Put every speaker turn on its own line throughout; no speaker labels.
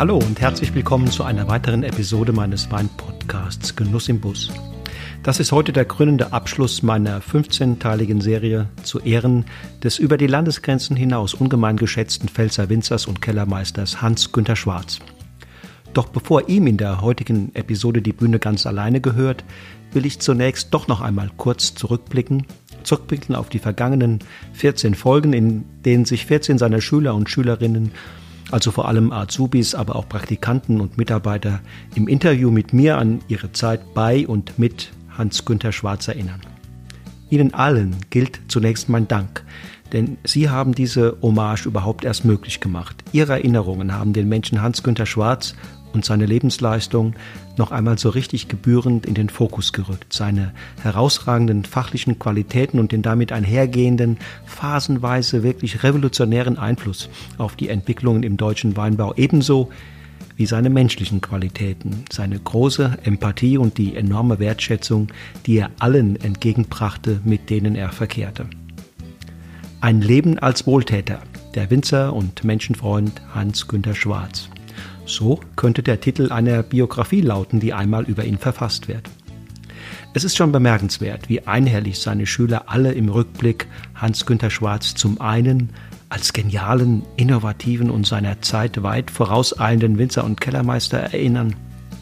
Hallo und herzlich willkommen zu einer weiteren Episode meines Weinpodcasts Genuss im Bus. Das ist heute der krönende Abschluss meiner 15-teiligen Serie zu Ehren des über die Landesgrenzen hinaus ungemein geschätzten Pfälzer Winzers und Kellermeisters Hans-Günter Schwarz. Doch bevor ihm in der heutigen Episode die Bühne ganz alleine gehört, will ich zunächst doch noch einmal kurz zurückblicken auf die vergangenen 14 Folgen, in denen sich 14 seiner Schüler und Schülerinnen, also vor allem Azubis, aber auch Praktikanten und Mitarbeiter, im Interview mit mir an ihre Zeit bei und mit Hans-Günter Schwarz erinnern. Ihnen allen gilt zunächst mein Dank, denn Sie haben diese Hommage überhaupt erst möglich gemacht. Ihre Erinnerungen haben den Menschen Hans-Günter Schwarz und seine Lebensleistung noch einmal so richtig gebührend in den Fokus gerückt. Seine herausragenden fachlichen Qualitäten und den damit einhergehenden, phasenweise wirklich revolutionären Einfluss auf die Entwicklungen im deutschen Weinbau, ebenso wie seine menschlichen Qualitäten, seine große Empathie und die enorme Wertschätzung, die er allen entgegenbrachte, mit denen er verkehrte. Ein Leben als Wohltäter, der Winzer und Menschenfreund Hans-Günter Schwarz. So könnte der Titel einer Biografie lauten, die einmal über ihn verfasst wird. Es ist schon bemerkenswert, wie einhellig seine Schüler alle im Rückblick Hans-Günter Schwarz zum einen als genialen, innovativen und seiner Zeit weit vorauseilenden Winzer und Kellermeister erinnern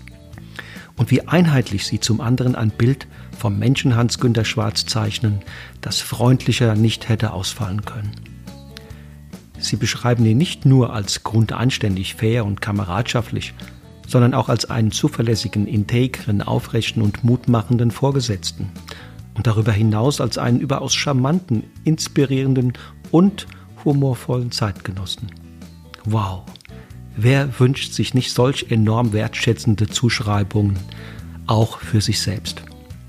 und wie einheitlich sie zum anderen ein Bild vom Menschen Hans-Günter Schwarz zeichnen, das freundlicher nicht hätte ausfallen können. Sie beschreiben ihn nicht nur als grundanständig, fair und kameradschaftlich, sondern auch als einen zuverlässigen, integren, aufrechten und mutmachenden Vorgesetzten und darüber hinaus als einen überaus charmanten, inspirierenden und humorvollen Zeitgenossen. Wow, wer wünscht sich nicht solch enorm wertschätzende Zuschreibungen, auch für sich selbst?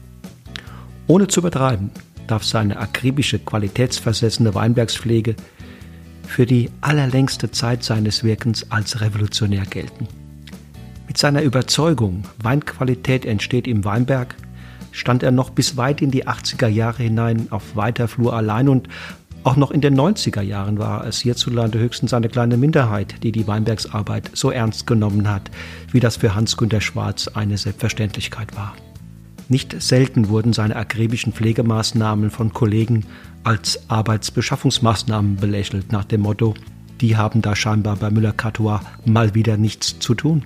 Ohne zu übertreiben, darf seine akribische, qualitätsversessene Weinbergspflege für die allerlängste Zeit seines Wirkens als revolutionär gelten. Mit seiner Überzeugung, Weinqualität entsteht im Weinberg, stand er noch bis weit in die 80er Jahre hinein auf weiter Flur allein und auch noch in den 90er Jahren war es hierzulande höchstens eine kleine Minderheit, die die Weinbergsarbeit so ernst genommen hat, wie das für Hans-Günter Schwarz eine Selbstverständlichkeit war. Nicht selten wurden seine akribischen Pflegemaßnahmen von Kollegen als Arbeitsbeschaffungsmaßnahmen belächelt, nach dem Motto, die haben da scheinbar bei Müller-Catois mal wieder nichts zu tun.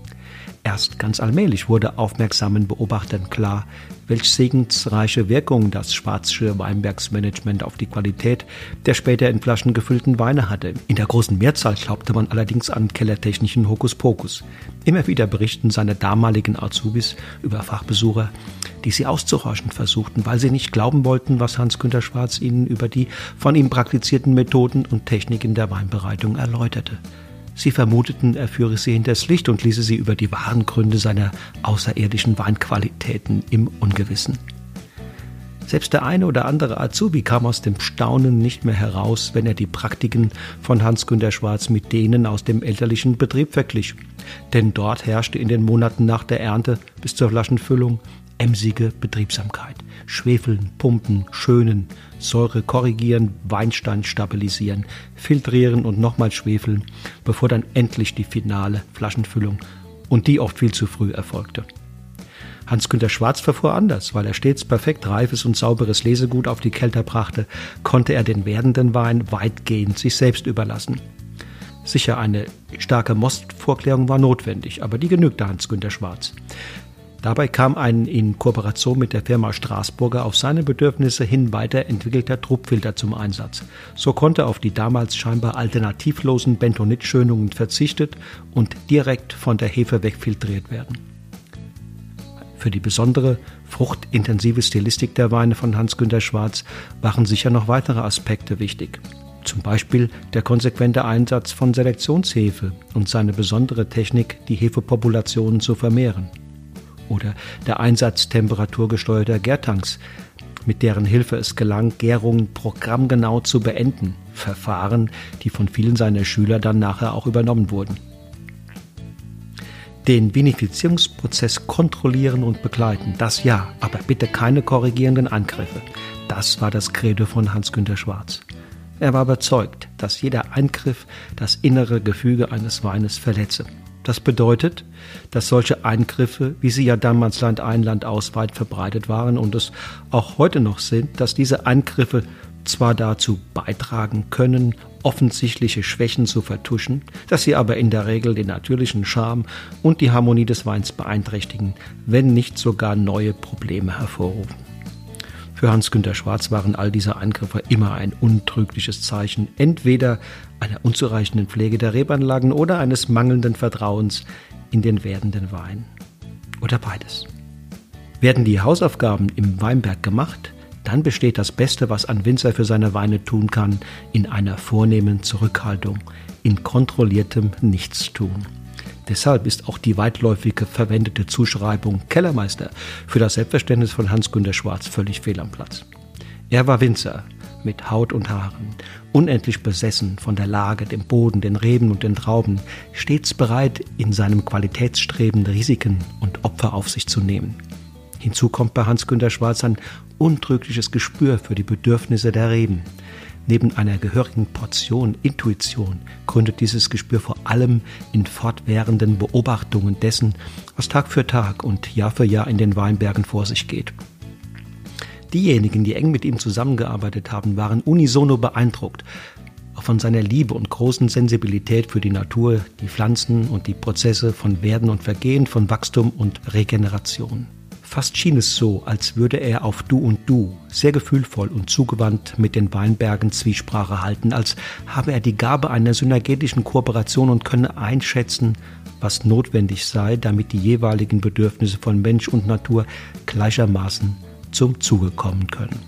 Erst ganz allmählich wurde aufmerksamen Beobachtern klar, welch segensreiche Wirkung das Schwarzsche Weinbergsmanagement auf die Qualität der später in Flaschen gefüllten Weine hatte. In der großen Mehrzahl glaubte man allerdings an kellertechnischen Hokuspokus. Immer wieder berichten seine damaligen Azubis über Fachbesucher, die sie auszuhorchen versuchten, weil sie nicht glauben wollten, was Hans-Günter Schwarz ihnen über die von ihm praktizierten Methoden und Techniken der Weinbereitung erläuterte. Sie vermuteten, er führe sie hinters Licht und ließe sie über die wahren Gründe seiner außerirdischen Weinqualitäten im Ungewissen. Selbst der eine oder andere Azubi kam aus dem Staunen nicht mehr heraus, wenn er die Praktiken von Hans-Günter Schwarz mit denen aus dem elterlichen Betrieb verglich. Denn dort herrschte in den Monaten nach der Ernte bis zur Flaschenfüllung emsige Betriebsamkeit. Schwefeln, pumpen, schönen, Säure korrigieren, Weinstand stabilisieren, filtrieren und nochmal schwefeln, bevor dann endlich die finale Flaschenfüllung und die oft viel zu früh erfolgte. Hans-Günter Schwarz verfuhr anders, weil er stets perfekt reifes und sauberes Lesegut auf die Kelter brachte, konnte er den werdenden Wein weitgehend sich selbst überlassen. Sicher, eine starke Mostvorklärung war notwendig, aber die genügte Hans-Günter Schwarz. Dabei kam ein in Kooperation mit der Firma Straßburger auf seine Bedürfnisse hin weiterentwickelter Druckfilter zum Einsatz. So konnte auf die damals scheinbar alternativlosen Bentonitschönungen verzichtet und direkt von der Hefe wegfiltriert werden. Für die besondere, fruchtintensive Stilistik der Weine von Hans-Günter Schwarz waren sicher noch weitere Aspekte wichtig. Zum Beispiel der konsequente Einsatz von Selektionshefe und seine besondere Technik, die Hefepopulationen zu vermehren. Oder der Einsatz temperaturgesteuerter Gärtanks, mit deren Hilfe es gelang, Gärungen programmgenau zu beenden. Verfahren, die von vielen seiner Schüler dann nachher auch übernommen wurden. Den Vinifizierungsprozess kontrollieren und begleiten, das ja, aber bitte keine korrigierenden Eingriffe. Das war das Credo von Hans-Günter Schwarz. Er war überzeugt, dass jeder Eingriff das innere Gefüge eines Weines verletze. Das bedeutet, dass solche Eingriffe, wie sie ja damals Land ein, Land aus weit verbreitet waren und es auch heute noch sind, dass diese Eingriffe zwar dazu beitragen können, offensichtliche Schwächen zu vertuschen, dass sie aber in der Regel den natürlichen Charme und die Harmonie des Weins beeinträchtigen, wenn nicht sogar neue Probleme hervorrufen. Für Hans-Günter Schwarz waren all diese Eingriffe immer ein untrügliches Zeichen, entweder einer unzureichenden Pflege der Rebanlagen oder eines mangelnden Vertrauens in den werdenden Wein. Oder beides. Werden die Hausaufgaben im Weinberg gemacht, dann besteht das Beste, was ein Winzer für seine Weine tun kann, in einer vornehmen Zurückhaltung, in kontrolliertem Nichtstun. Deshalb ist auch die weitläufige verwendete Zuschreibung Kellermeister für das Selbstverständnis von Hans-Günter Schwarz völlig fehl am Platz. Er war Winzer mit Haut und Haaren, unendlich besessen von der Lage, dem Boden, den Reben und den Trauben, stets bereit, in seinem Qualitätsstreben Risiken und Opfer auf sich zu nehmen. Hinzu kommt bei Hans-Günter Schwarz ein untrügliches Gespür für die Bedürfnisse der Reben. Neben einer gehörigen Portion Intuition gründet dieses Gespür vor allem in fortwährenden Beobachtungen dessen, was Tag für Tag und Jahr für Jahr in den Weinbergen vor sich geht. Diejenigen, die eng mit ihm zusammengearbeitet haben, waren unisono beeindruckt von seiner Liebe und großen Sensibilität für die Natur, die Pflanzen und die Prozesse von Werden und Vergehen, von Wachstum und Regeneration. Fast schien es so, als würde er auf Du und Du, sehr gefühlvoll und zugewandt mit den Weinbergen Zwiesprache halten, als habe er die Gabe einer synergetischen Kooperation und könne einschätzen, was notwendig sei, damit die jeweiligen Bedürfnisse von Mensch und Natur gleichermaßen zum Zuge kommen können.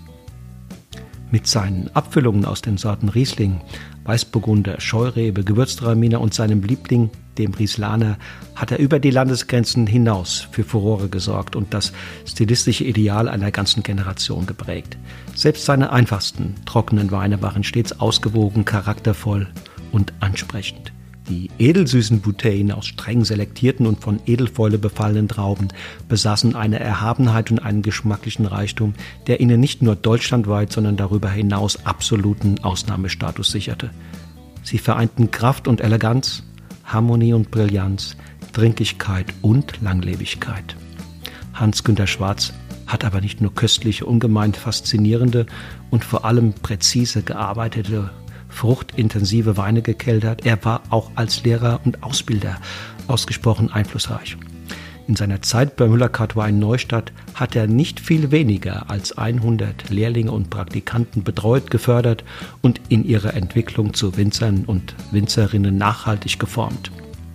Mit seinen Abfüllungen aus den Sorten Riesling, Weißburgunder, Scheurebe, Gewürztraminer und seinem Liebling, dem Rieslaner, hat er über die Landesgrenzen hinaus für Furore gesorgt und das stilistische Ideal einer ganzen Generation geprägt. Selbst seine einfachsten, trockenen Weine waren stets ausgewogen, charaktervoll und ansprechend. Die edelsüßen Bouteillen aus streng selektierten und von Edelfäule befallenen Trauben besaßen eine Erhabenheit und einen geschmacklichen Reichtum, der ihnen nicht nur deutschlandweit, sondern darüber hinaus absoluten Ausnahmestatus sicherte. Sie vereinten Kraft und Eleganz, Harmonie und Brillanz, Trinkigkeit und Langlebigkeit. Hans-Günter Schwarz hat aber nicht nur köstliche, ungemein faszinierende und vor allem präzise gearbeitete fruchtintensive Weine gekeltert. Er war auch als Lehrer und Ausbilder ausgesprochen einflussreich. In seiner Zeit bei Müller-Cartois in Neustadt hat er nicht viel weniger als 100 Lehrlinge und Praktikanten betreut, gefördert und in ihrer Entwicklung zu Winzern und Winzerinnen nachhaltig geformt.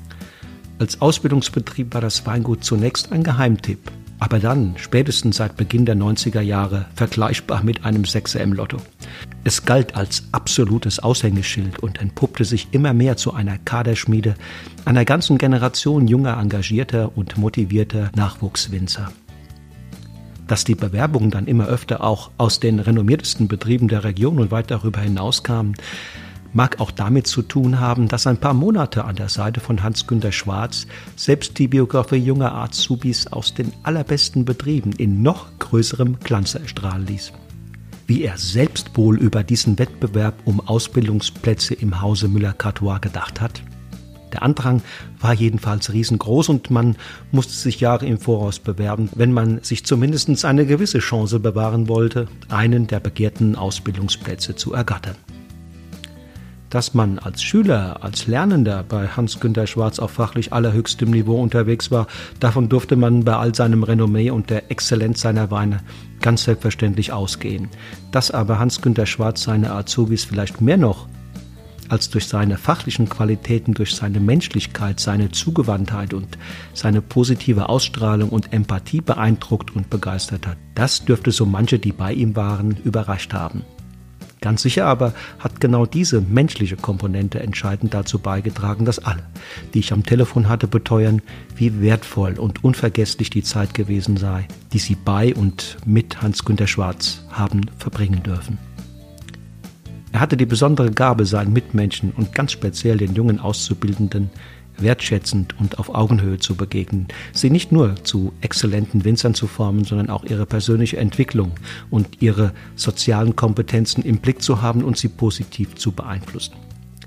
Als Ausbildungsbetrieb war das Weingut zunächst ein Geheimtipp, aber dann, spätestens seit Beginn der 90er Jahre, vergleichbar mit einem Sechser im Lotto. Es galt als absolutes Aushängeschild und entpuppte sich immer mehr zu einer Kaderschmiede einer ganzen Generation junger, engagierter und motivierter Nachwuchswinzer. Dass die Bewerbungen dann immer öfter auch aus den renommiertesten Betrieben der Region und weit darüber hinaus kamen, mag auch damit zu tun haben, dass ein paar Monate an der Seite von Hans-Günter Schwarz selbst die Biografie junger Azubis aus den allerbesten Betrieben in noch größerem Glanze erstrahlen ließ. Wie er selbst wohl über diesen Wettbewerb um Ausbildungsplätze im Hause Müller-Cartois gedacht hat? Der Andrang war jedenfalls riesengroß und man musste sich Jahre im Voraus bewerben, wenn man sich zumindest eine gewisse Chance bewahren wollte, einen der begehrten Ausbildungsplätze zu ergattern. Dass man als Schüler, als Lernender bei Hans-Günter Schwarz auf fachlich allerhöchstem Niveau unterwegs war, davon durfte man bei all seinem Renommee und der Exzellenz seiner Weine ganz selbstverständlich ausgehen. Dass aber Hans-Günter Schwarz seine Azubis vielleicht mehr noch als durch seine fachlichen Qualitäten, durch seine Menschlichkeit, seine Zugewandtheit und seine positive Ausstrahlung und Empathie beeindruckt und begeistert hat, das dürfte so manche, die bei ihm waren, überrascht haben. Ganz sicher aber hat genau diese menschliche Komponente entscheidend dazu beigetragen, dass alle, die ich am Telefon hatte, beteuern, wie wertvoll und unvergesslich die Zeit gewesen sei, die sie bei und mit Hans-Günter Schwarz haben verbringen dürfen. Er hatte die besondere Gabe, seinen Mitmenschen und ganz speziell den jungen Auszubildenden wertschätzend und auf Augenhöhe zu begegnen, sie nicht nur zu exzellenten Winzern zu formen, sondern auch ihre persönliche Entwicklung und ihre sozialen Kompetenzen im Blick zu haben und sie positiv zu beeinflussen.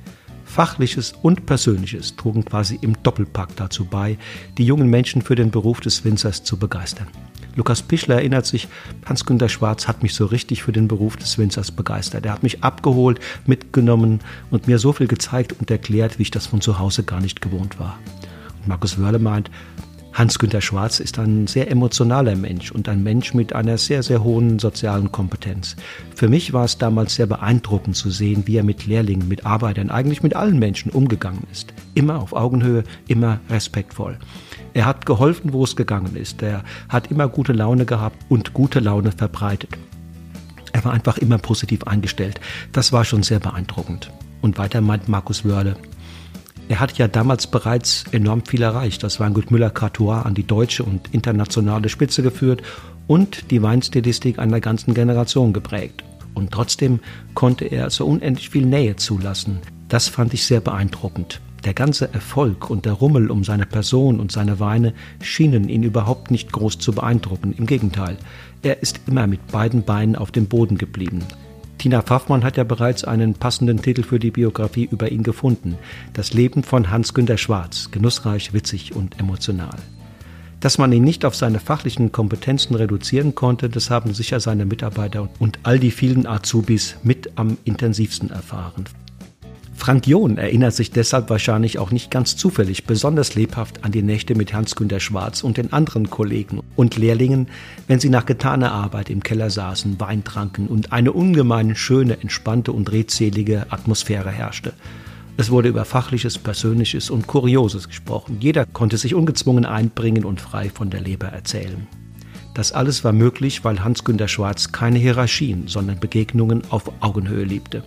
Fachliches und Persönliches trugen quasi im Doppelpack dazu bei, die jungen Menschen für den Beruf des Winzers zu begeistern. Lukas Pichler erinnert sich, Hans-Günter Schwarz hat mich so richtig für den Beruf des Winzers begeistert. Er hat mich abgeholt, mitgenommen und mir so viel gezeigt und erklärt, wie ich das von zu Hause gar nicht gewohnt war. Und Markus Wörle meint, Hans-Günter Schwarz ist ein sehr emotionaler Mensch und ein Mensch mit einer sehr, sehr hohen sozialen Kompetenz. Für mich war es damals sehr beeindruckend zu sehen, wie er mit Lehrlingen, mit Arbeitern, eigentlich mit allen Menschen umgegangen ist. Immer auf Augenhöhe, immer respektvoll. Er hat geholfen, wo es gegangen ist. Er hat immer gute Laune gehabt und gute Laune verbreitet. Er war einfach immer positiv eingestellt. Das war schon sehr beeindruckend. Und weiter meint Markus Wörle, er hat ja damals bereits enorm viel erreicht. Das Weingut Müller-Cartois an die deutsche und internationale Spitze geführt und die Weinstilistik einer ganzen Generation geprägt. Und trotzdem konnte er so unendlich viel Nähe zulassen. Das fand ich sehr beeindruckend. Der ganze Erfolg und der Rummel um seine Person und seine Weine schienen ihn überhaupt nicht groß zu beeindrucken. Im Gegenteil, er ist immer mit beiden Beinen auf dem Boden geblieben. Tina Pfaffmann hat ja bereits einen passenden Titel für die Biografie über ihn gefunden. Das Leben von Hans-Günter Schwarz, genussreich, witzig und emotional. Dass man ihn nicht auf seine fachlichen Kompetenzen reduzieren konnte, das haben sicher seine Mitarbeiter und all die vielen Azubis mit am intensivsten erfahren. Frank John erinnert sich deshalb wahrscheinlich auch nicht ganz zufällig besonders lebhaft an die Nächte mit Hans-Günter Schwarz und den anderen Kollegen und Lehrlingen, wenn sie nach getaner Arbeit im Keller saßen, Wein tranken und eine ungemein schöne, entspannte und redselige Atmosphäre herrschte. Es wurde über Fachliches, Persönliches und Kurioses gesprochen. Jeder konnte sich ungezwungen einbringen und frei von der Leber erzählen. Das alles war möglich, weil Hans-Günter Schwarz keine Hierarchien, sondern Begegnungen auf Augenhöhe liebte.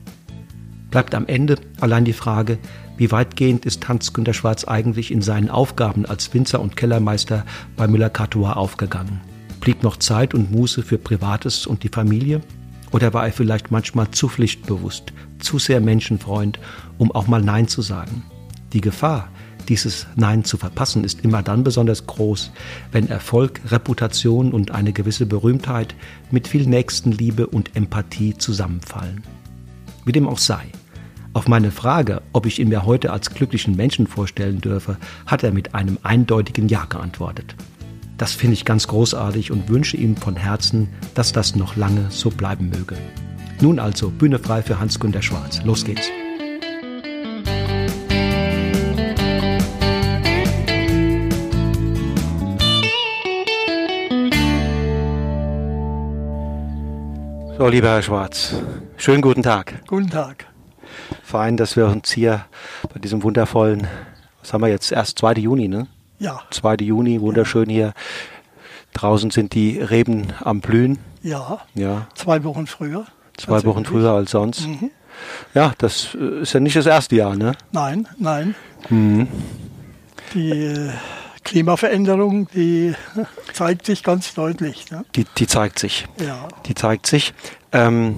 Bleibt am Ende allein die Frage, wie weitgehend ist Hans-Günter Schwarz eigentlich in seinen Aufgaben als Winzer und Kellermeister bei Müller-Cartois aufgegangen? Blieb noch Zeit und Muße für Privates und die Familie? Oder war er vielleicht manchmal zu pflichtbewusst, zu sehr Menschenfreund, um auch mal Nein zu sagen? Die Gefahr, dieses Nein zu verpassen, ist immer dann besonders groß, wenn Erfolg, Reputation und eine gewisse Berühmtheit mit viel Nächstenliebe und Empathie zusammenfallen. Wie dem auch sei. Auf meine Frage, ob ich ihn mir heute als glücklichen Menschen vorstellen dürfe, hat er mit einem eindeutigen Ja geantwortet. Das finde ich ganz großartig und wünsche ihm von Herzen, dass das noch lange so bleiben möge. Nun also Bühne frei für Hans-Günter Schwarz. Los geht's. So, lieber Herr Schwarz, schönen guten Tag.
Guten Tag.
Fein, dass wir uns hier bei diesem wundervollen, was haben wir jetzt, erst 2. Juni, ne?
Ja.
2. Juni, wunderschön hier. Draußen sind die Reben am Blühen.
Ja.
Ja.
2 Wochen früher.
2 Wochen früher als sonst. Mhm. Ja, das ist ja nicht das erste Jahr, ne?
Nein. Mhm. Die Klimaveränderung, die zeigt sich ganz deutlich. Ne?
Die zeigt sich.
Ja.
Die zeigt sich. Meine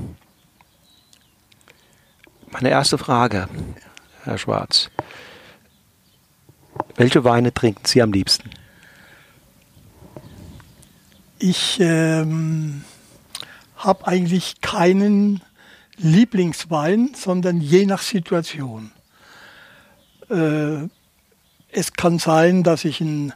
erste Frage, Herr Schwarz. Welche Weine trinken Sie am liebsten?
Ich habe eigentlich keinen Lieblingswein, sondern je nach Situation. Es kann sein, dass ich einen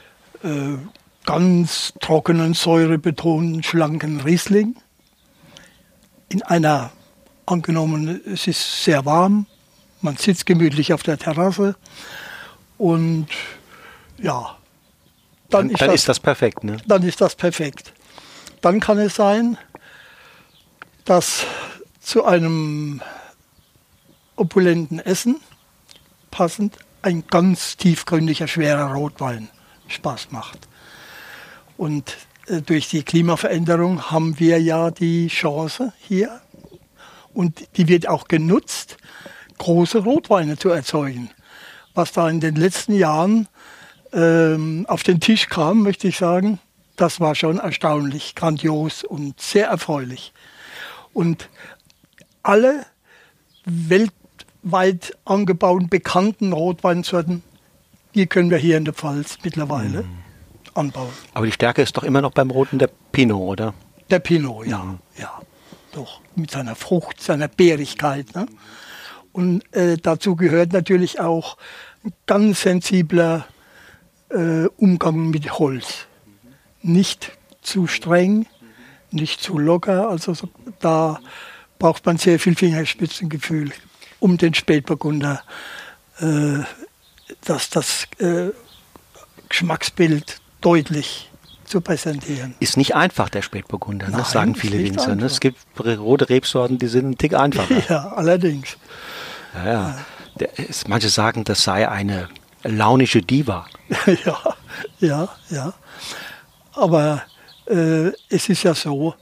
ganz trockenen, säurebetonten, schlanken Riesling in einer, angenommen, es ist sehr warm, man sitzt gemütlich auf der Terrasse und ja, dann ist das perfekt, ne? Dann ist das perfekt. Dann kann es sein, dass zu einem opulenten Essen passend ein ganz tiefgründiger, schwerer Rotwein Spaß macht. Und durch die Klimaveränderung haben wir ja die Chance hier, und die wird auch genutzt, große Rotweine zu erzeugen. Was da in den letzten Jahren auf den Tisch kam, möchte ich sagen, das war schon erstaunlich, grandios und sehr erfreulich. Und alle weltweit angebauten, bekannten Rotweinsorten, die können wir hier in der Pfalz mittlerweile anbauen.
Aber die Stärke ist doch immer noch beim Roten der Pinot, oder?
Der Pinot, ja. Ja, doch. Mit seiner Frucht, seiner Beerigkeit. Ne? Und dazu gehört natürlich auch ein ganz sensibler Umgang mit Holz. Nicht zu streng, nicht zu locker. Also da braucht man sehr viel Fingerspitzengefühl, um den Spätburgunder das Geschmacksbild deutlich zu präsentieren.
Ist nicht einfach, der Spätburgunder,
Nein,
das sagen viele Winzer. Ne? Es gibt rote Rebsorten, die sind ein Tick einfacher.
Ja, allerdings.
Ja. Manche sagen, das sei eine launische Diva.
Ja. Aber es ist ja so,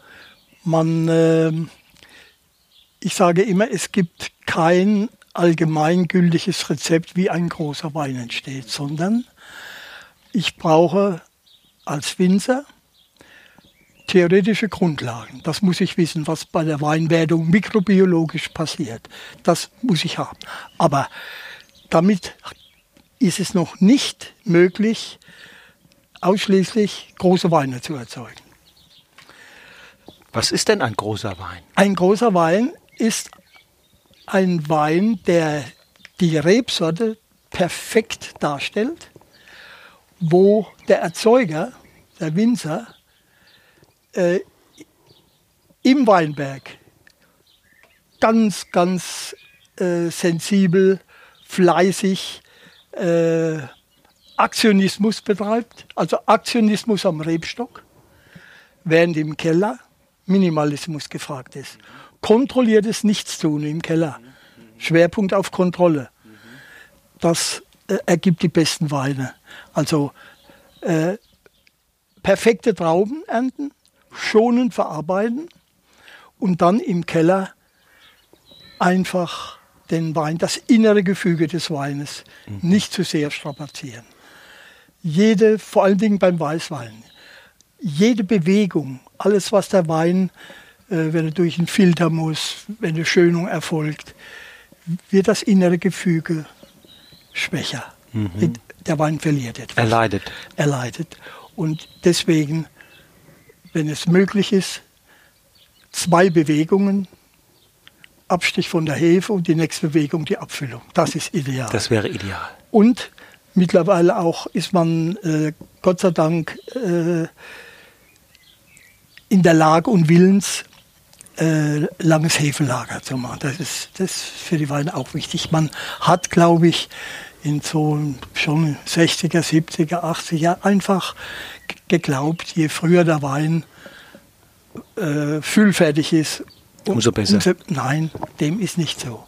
ich sage immer, es gibt kein allgemeingültiges Rezept, wie ein großer Wein entsteht, sondern ich brauche als Winzer theoretische Grundlagen. Das muss ich wissen, was bei der Weinwertung mikrobiologisch passiert. Das muss ich haben. Aber damit ist es noch nicht möglich, ausschließlich große Weine zu erzeugen.
Was ist denn ein großer Wein?
Ein großer Wein ist ein Wein, der die Rebsorte perfekt darstellt, wo der Erzeuger, der Winzer, im Weinberg ganz sensibel, fleißig Aktionismus betreibt, also Aktionismus am Rebstock, während im Keller Minimalismus gefragt ist. Kontrolliertes Nichtstun im Keller, Schwerpunkt auf Kontrolle. Das ergibt die besten Weine. Also perfekte Trauben ernten, schonend verarbeiten und dann im Keller einfach den Wein, das innere Gefüge des Weines, nicht zu sehr strapazieren. Vor allen Dingen beim Weißwein, jede Bewegung, alles was der Wein, wenn er durch einen Filter muss, wenn eine Schönung erfolgt, wird das innere Gefüge schwächer. Der Wein verliert etwas. Er leidet. Und deswegen, wenn es möglich ist, 2 Bewegungen, Abstich von der Hefe und die nächste Bewegung die Abfüllung. Das ist ideal.
Das wäre ideal.
Und mittlerweile auch ist man Gott sei Dank in der Lage und willens, langes Hefelager zu machen. Das ist für die Weine auch wichtig. Man hat, glaube ich, in so schon 60er, 70er, 80er einfach geglaubt, je früher der Wein füllfertig ist,
umso besser.
Nein, dem ist nicht so.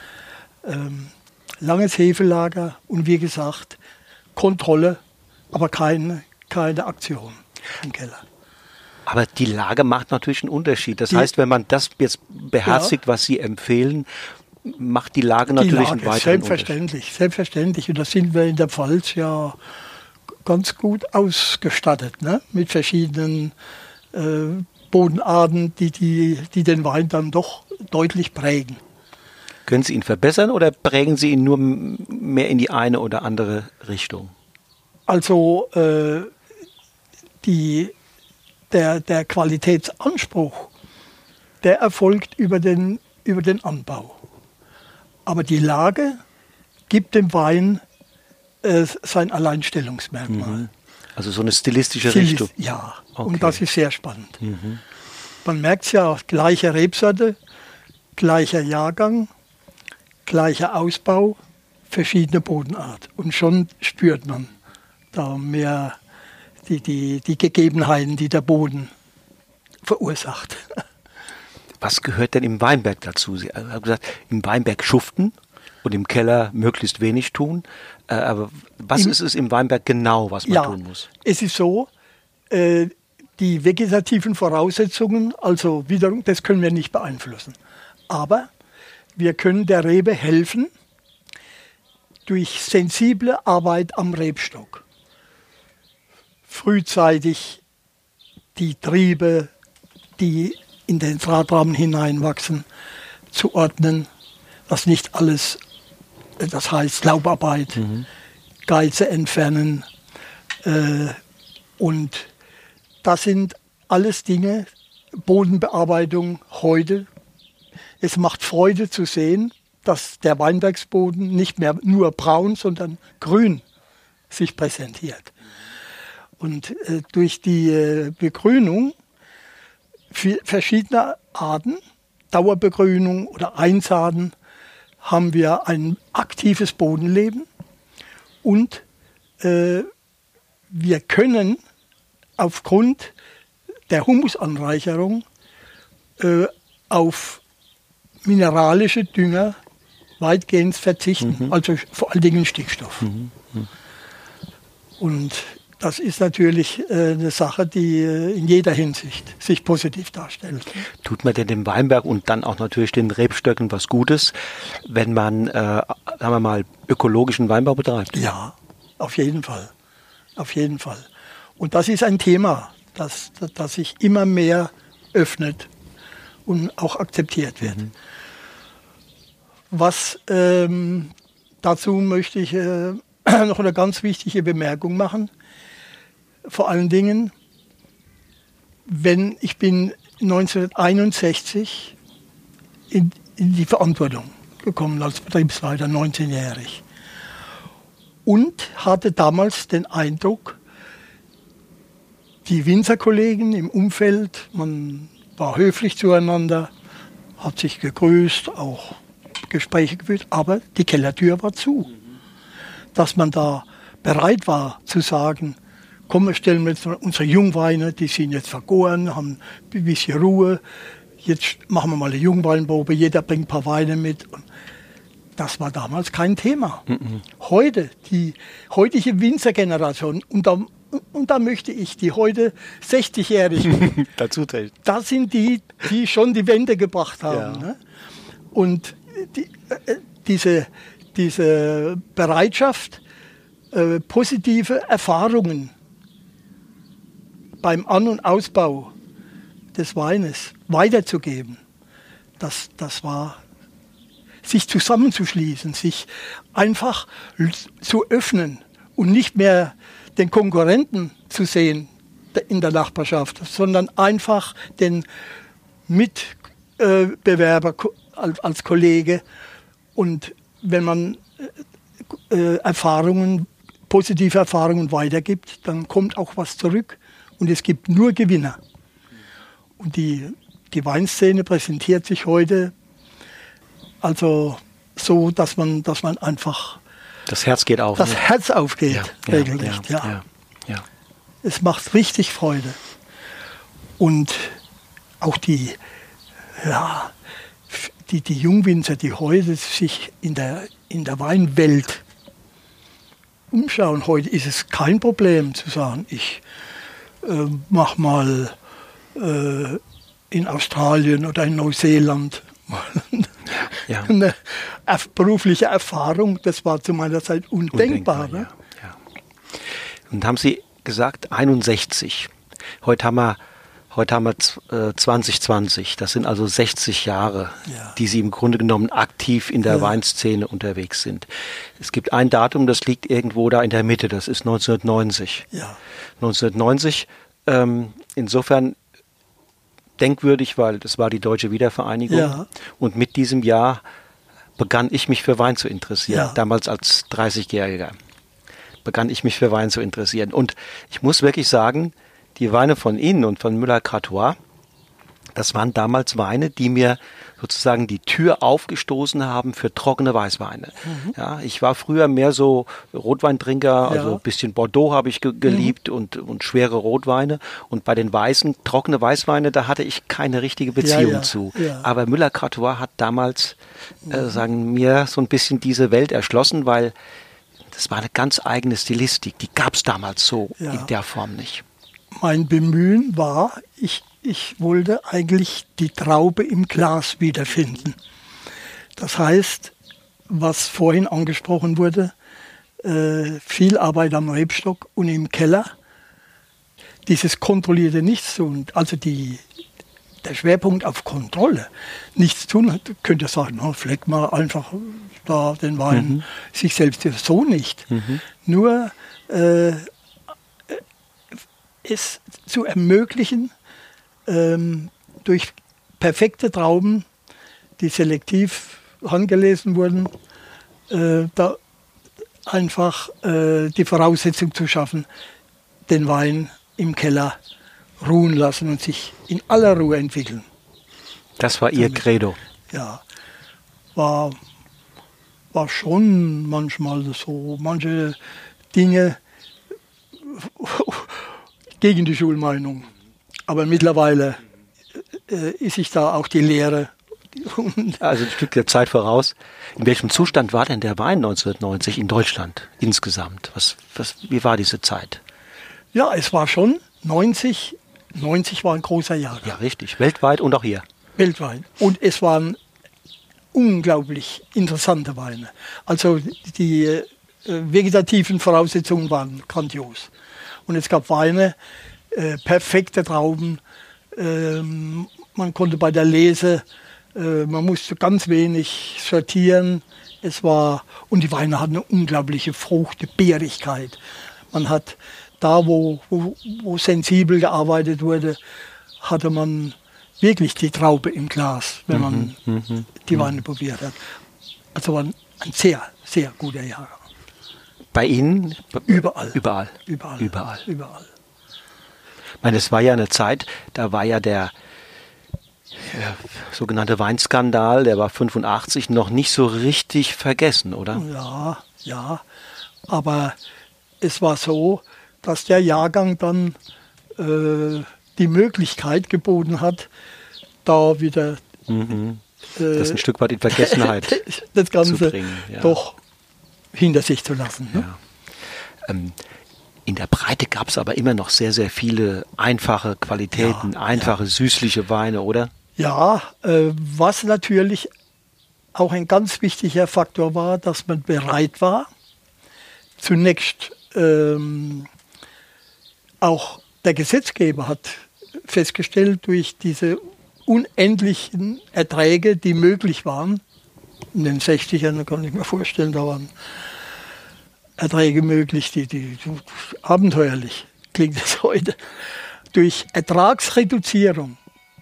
Langes Hefelager und wie gesagt, Kontrolle, aber keine Aktion im Keller.
Aber die Lage macht natürlich einen Unterschied. Das heißt, wenn man das jetzt beherzigt, was Sie empfehlen, macht die Lage natürlich einen weiteren Unterschied.
Selbstverständlich. Und da sind wir in der Pfalz ja ganz gut ausgestattet, ne? Mit verschiedenen Bodenarten, die den Wein dann doch deutlich prägen.
Können Sie ihn verbessern oder prägen Sie ihn nur mehr in die eine oder andere Richtung?
Also der Qualitätsanspruch, der erfolgt über den Anbau. Aber die Lage gibt dem Wein sein Alleinstellungsmerkmal.
Also so eine stilistische Richtung.
Ja, okay. Und das ist sehr spannend. Man merkt es ja, gleiche Rebsorte, gleicher Jahrgang, gleicher Ausbau, verschiedene Bodenart. Und schon spürt man da mehr die Gegebenheiten, die der Boden verursacht.
Was gehört denn im Weinberg dazu? Sie haben gesagt, im Weinberg schuften und im Keller möglichst wenig tun. Aber was ist es im Weinberg genau, was man tun muss?
Es ist so, die vegetativen Voraussetzungen, also wiederum, das können wir nicht beeinflussen. Aber wir können der Rebe helfen durch sensible Arbeit am Rebstock. Frühzeitig die Triebe, die in den Drahtrahmen hineinwachsen, zu ordnen, dass nicht alles, das heißt Laubarbeit, Geize entfernen. Und das sind alles Dinge, Bodenbearbeitung heute. Es macht Freude zu sehen, dass der Weinbergsboden nicht mehr nur braun, sondern grün sich präsentiert. Und durch die Begrünung verschiedener Arten, Dauerbegrünung oder Einsaaten, haben wir ein aktives Bodenleben und wir können aufgrund der Humusanreicherung auf mineralische Dünger weitgehend verzichten, also vor allen Dingen Stickstoff. Und das ist natürlich eine Sache, die in jeder Hinsicht sich positiv darstellt.
Tut man denn dem Weinberg und dann auch natürlich den Rebstöcken was Gutes, wenn man, sagen wir mal, ökologischen Weinbau betreibt?
Ja, auf jeden Fall. Auf jeden Fall. Und das ist ein Thema, das sich immer mehr öffnet und auch akzeptiert wird. Was dazu möchte ich noch eine ganz wichtige Bemerkung machen. Vor allen Dingen, ich bin 1961 in die Verantwortung gekommen als Betriebsleiter, 19-jährig. Und hatte damals den Eindruck, die Winzerkollegen im Umfeld, man war höflich zueinander, hat sich gegrüßt, auch Gespräche geführt, aber die Kellertür war zu. Dass man da bereit war zu sagen, komm, wir stellen jetzt unsere Jungweine, die sind jetzt vergoren, haben ein bisschen Ruhe, jetzt machen wir mal eine Jungweinprobe, jeder bringt ein paar Weine mit. Und das war damals kein Thema. Heute, die heutige Winzergeneration, und da möchte ich die heute 60-Jährigen,
dazu zählt.
Das sind die schon die Wende gebracht haben. Ja. Ne? Und diese Bereitschaft, positive Erfahrungen beim An- und Ausbau des Weines weiterzugeben, das war, sich zusammenzuschließen, sich einfach zu öffnen und nicht mehr den Konkurrenten zu sehen in der Nachbarschaft, sondern einfach den Mitbewerber als Kollege. Und wenn man positive Erfahrungen weitergibt, dann kommt auch was zurück und es gibt nur Gewinner. Und die Weinszene präsentiert sich heute also so, dass man einfach
das Herz geht auf.
Das Herz aufgeht, regelrecht. Ja. Es macht richtig Freude. Und auch die Jungwinzer, die heute sich in der Weinwelt umschauen, heute ist es kein Problem zu sagen, ich mache mal in Australien oder in Neuseeland eine berufliche Erfahrung. Das war zu meiner Zeit undenkbar. Ne?
Ja. Und haben Sie gesagt 61. Heute haben wir 2020. Das sind also 60 Jahre, die Sie im Grunde genommen aktiv in der Weinszene unterwegs sind. Es gibt ein Datum, das liegt irgendwo da in der Mitte. Das ist 1990.
Ja.
1990. Insofern denkwürdig, weil das war die Deutsche Wiedervereinigung.
Ja.
Und mit diesem Jahr begann ich mich für Wein zu interessieren.
Ja.
Damals als 30-Jähriger begann ich mich für Wein zu interessieren. Und ich muss wirklich sagen, die Weine von Ihnen und von Müller-Cartois, das waren damals Weine, die mir sozusagen die Tür aufgestoßen haben für trockene Weißweine. Ja, ich war früher mehr so Rotweintrinker, also ein bisschen Bordeaux habe ich geliebt und schwere Rotweine. Und bei den trockene Weißweine, da hatte ich keine richtige Beziehung zu.
Ja.
Aber Müller-Cartois hat damals, mir so ein bisschen diese Welt erschlossen, weil das war eine ganz eigene Stilistik. Die gab es damals so in der Form nicht.
Mein Bemühen war, ich wollte eigentlich die Traube im Glas wiederfinden. Das heißt, was vorhin angesprochen wurde, viel Arbeit am Rebstock und im Keller, dieses kontrollierte Nichtstun, also der Schwerpunkt auf Kontrolle, nichts tun, könnt ihr sagen, fleck mal einfach da den Wein, sich selbst so nicht. Nur es zu ermöglichen, durch perfekte Trauben, die selektiv handgelesen wurden, da einfach die Voraussetzung zu schaffen, den Wein im Keller ruhen lassen und sich in aller Ruhe entwickeln.
Das war Ihr Credo?
Ja, war schon manchmal so, manche Dinge gegen die Schulmeinung. Aber mittlerweile ist sich da auch die Lehre.
Also ein Stück der Zeit voraus. In welchem Zustand war denn der Wein 1990 in Deutschland insgesamt? Wie war diese Zeit?
Ja, es war schon 90 war ein großer Jahr.
Ja, richtig. Weltweit und auch hier.
Weltweit. Und es waren unglaublich interessante Weine. Also die vegetativen Voraussetzungen waren grandios. Und es gab Weine, perfekte Trauben. Man konnte bei der Lese, man musste ganz wenig sortieren. Und die Weine hatten eine unglaubliche Frucht, eine Beerigkeit. Man hat da, wo sensibel gearbeitet wurde, hatte man wirklich die Traube im Glas, wenn man die Weine probiert hat. Also war ein sehr, sehr guter Jahrgang.
Bei Ihnen?
Überall.
Überall.
Ich
meine, es war ja eine Zeit, da war ja der sogenannte Weinskandal, der war 85, noch nicht so richtig vergessen, oder?
Ja. Aber es war so, dass der Jahrgang dann die Möglichkeit geboten hat, da wieder
das ein Stück weit in Vergessenheit
das Ganze
zu bringen, ja.
Doch hinter sich zu lassen. Ne?
Ja. In der Breite gab es aber immer noch sehr, sehr viele einfache Qualitäten, einfache, süßliche Weine, oder? Ja,
was natürlich auch ein ganz wichtiger Faktor war, dass man bereit war, zunächst auch der Gesetzgeber hat festgestellt, durch diese unendlichen Erträge, die möglich waren, in den 60ern, da kann ich mir vorstellen, da waren Erträge möglich, die abenteuerlich klingt es heute, durch Ertragsreduzierung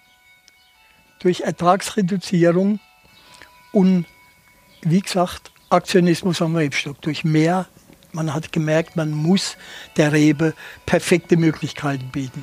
und, wie gesagt, Aktionismus am Rebstock, durch mehr. Man hat gemerkt, man muss der Rebe perfekte Möglichkeiten bieten.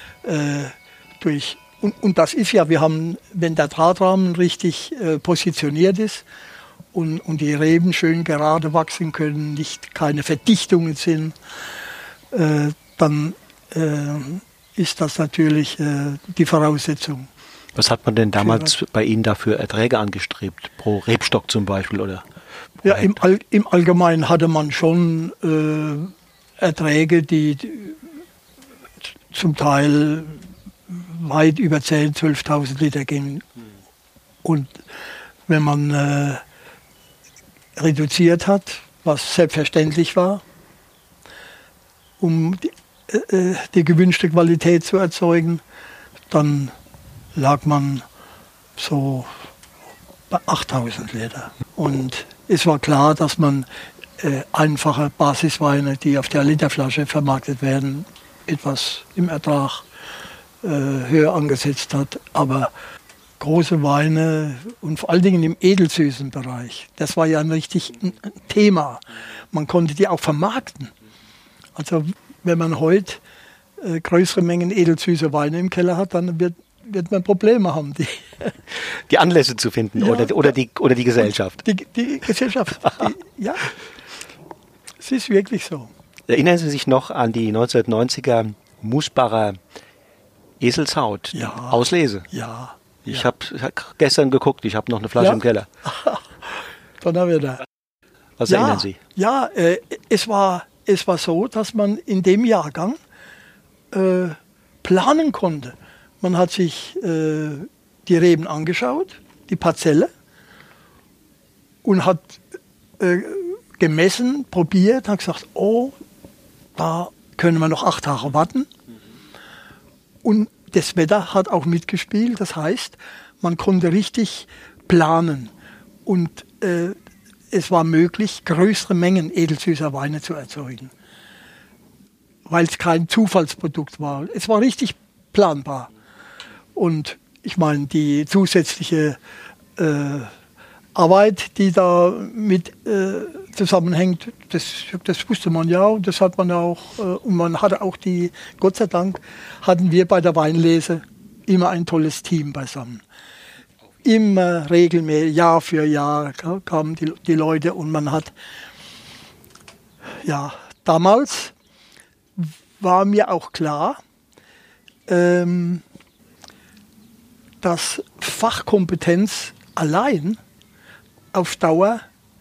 Und das ist ja, wir haben, wenn der Drahtrahmen richtig positioniert ist und die Reben schön gerade wachsen können, keine Verdichtungen sind, dann ist das natürlich die Voraussetzung.
Was hat man denn damals bei Ihnen dafür Erträge angestrebt? Pro Rebstock zum Beispiel, oder?
Ja, im Allgemeinen hatte man schon Erträge, die zum Teil weit über 10.000, 12.000 Liter gingen. Und wenn man reduziert hat, was selbstverständlich war, um die gewünschte Qualität zu erzeugen, dann lag man so bei 8.000 Liter. Und es war klar, dass man einfache Basisweine, die auf der Literflasche vermarktet werden, etwas im Ertrag höher angesetzt hat. Aber große Weine und vor allen Dingen im edelsüßen Bereich, das war ja ein Thema. Man konnte die auch vermarkten. Also wenn man heute größere Mengen edelsüße Weine im Keller hat, dann wird man Probleme haben.
Die Anlässe zu finden, ja, oder die Gesellschaft.
Die Gesellschaft, ja. Es ist wirklich so.
Erinnern Sie sich noch an die 1990er Musbacher Eselshaut, Auslese?
Ja.
Ich habe gestern geguckt, ich habe noch eine Flasche im Keller.
Dann haben wir da.
Was erinnern Sie?
Ja, es war so, dass man in dem Jahrgang planen konnte. Man hat sich die Reben angeschaut, die Parzelle, und hat gemessen, probiert, hat gesagt, oh, da können wir noch 8 Tage warten. Und das Wetter hat auch mitgespielt, das heißt, man konnte richtig planen. Und es war möglich, größere Mengen edelsüßer Weine zu erzeugen, weil es kein Zufallsprodukt war. Es war richtig planbar. Und ich meine, die zusätzliche Arbeit, die da mit zusammenhängt, das wusste man ja und das hat man auch, und man hatte auch Gott sei Dank, hatten wir bei der Weinlese immer ein tolles Team beisammen. Immer regelmäßig, Jahr für Jahr kamen die Leute und man hat, ja, damals war mir auch klar, dass Fachkompetenz allein auf Dauer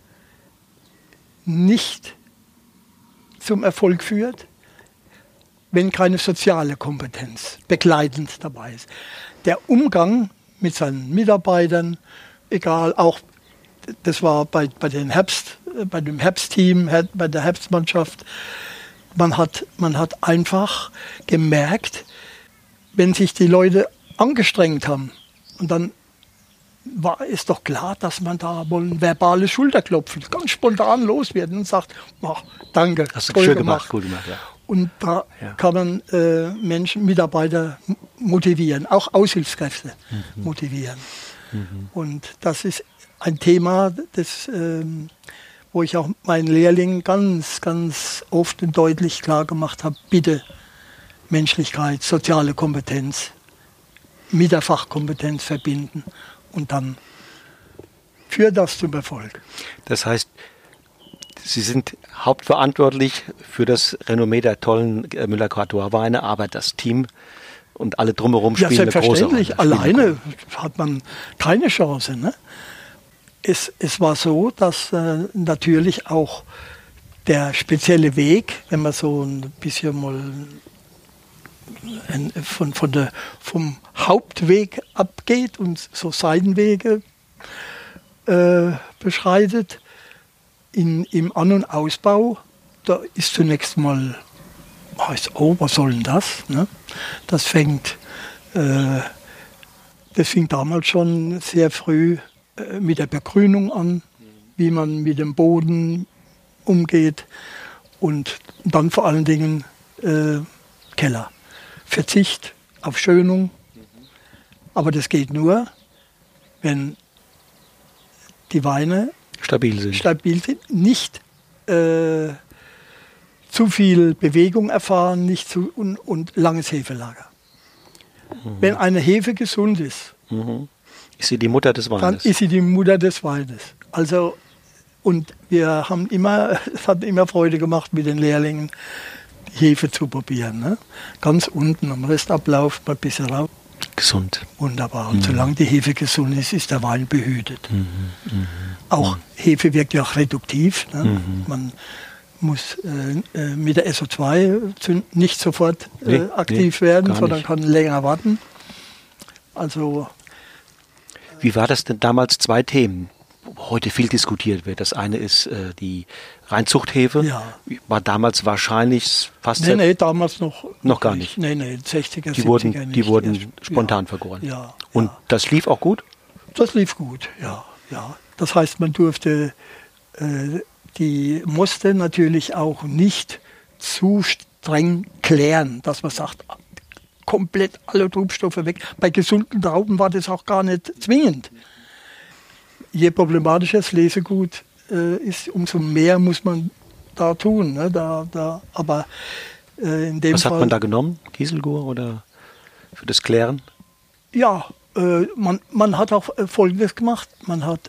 nicht zum Erfolg führt, wenn keine soziale Kompetenz begleitend dabei ist. Der Umgang mit seinen Mitarbeitern, egal, auch das war bei dem Herbstteam, bei der Herbstmannschaft, man hat einfach gemerkt, wenn sich die Leute angestrengt haben und dann war es doch klar, dass man da wohl ein verbales Schulterklopfen ganz spontan loswerden und sagt, oh, danke,
hast du schön gemacht, gut gemacht, ja.
Und da kann man Menschen, Mitarbeiter motivieren, auch Aushilfskräfte motivieren. Und das ist ein Thema, wo ich auch meinen Lehrlingen ganz, ganz oft und deutlich klar gemacht habe, bitte Menschlichkeit, soziale Kompetenz mit der Fachkompetenz verbinden. Und dann führt das zum Erfolg.
Das heißt, Sie sind hauptverantwortlich für das Renommee der tollen Müller-Courtois-Weine, aber das Team und alle drumherum spielen eine große Rolle.
Selbstverständlich. Alleine hat man keine Chance. Ne? Es war so, dass natürlich auch der spezielle Weg, wenn man so ein bisschen mal vom Hauptweg abgeht und so Seitenwege beschreitet, im An- und Ausbau, da ist zunächst mal, was soll denn das? Ne? Das fing damals schon sehr früh mit der Begrünung an, wie man mit dem Boden umgeht und dann vor allen Dingen Keller. Verzicht auf Schönung, aber das geht nur, wenn die Weine stabil sind, nicht zu viel Bewegung erfahren, und langes Hefelager. Wenn eine Hefe gesund ist,
ist sie die Mutter des Weines.
Dann ist sie die Mutter des Weines. Also, und es hat immer Freude gemacht, mit den Lehrlingen die Hefe zu probieren. Ne? Ganz unten am Restablauf mal ein bisschen raus.
Gesund.
Wunderbar. Und solange die Hefe gesund ist, ist der Wein behütet. Auch Hefe wirkt ja auch reduktiv. Ne? Man muss mit der SO2 nicht sofort aktiv werden, sondern kann länger warten. Also.
Wie war das denn damals? 2 Themen, wo heute viel diskutiert wird. Das eine ist die Reinzuchthefe. Ja. War damals wahrscheinlich fast...
Nee, damals noch
gar nicht.
Nee, 60er,
die
70er nicht.
Die wurden spontan vergoren.
Ja.
Und das lief auch gut?
Das lief gut, ja. Das heißt, man durfte die Moste natürlich auch nicht zu streng klären, dass man sagt, komplett alle Trubstoffe weg. Bei gesunden Trauben war das auch gar nicht zwingend. Je problematischer das Lesegut ist, umso mehr muss man da tun. Ne? Aber in dem
Was
Fall,
hat man da genommen? Kieselgur oder für das Klären?
Ja, man hat auch Folgendes gemacht. Man hat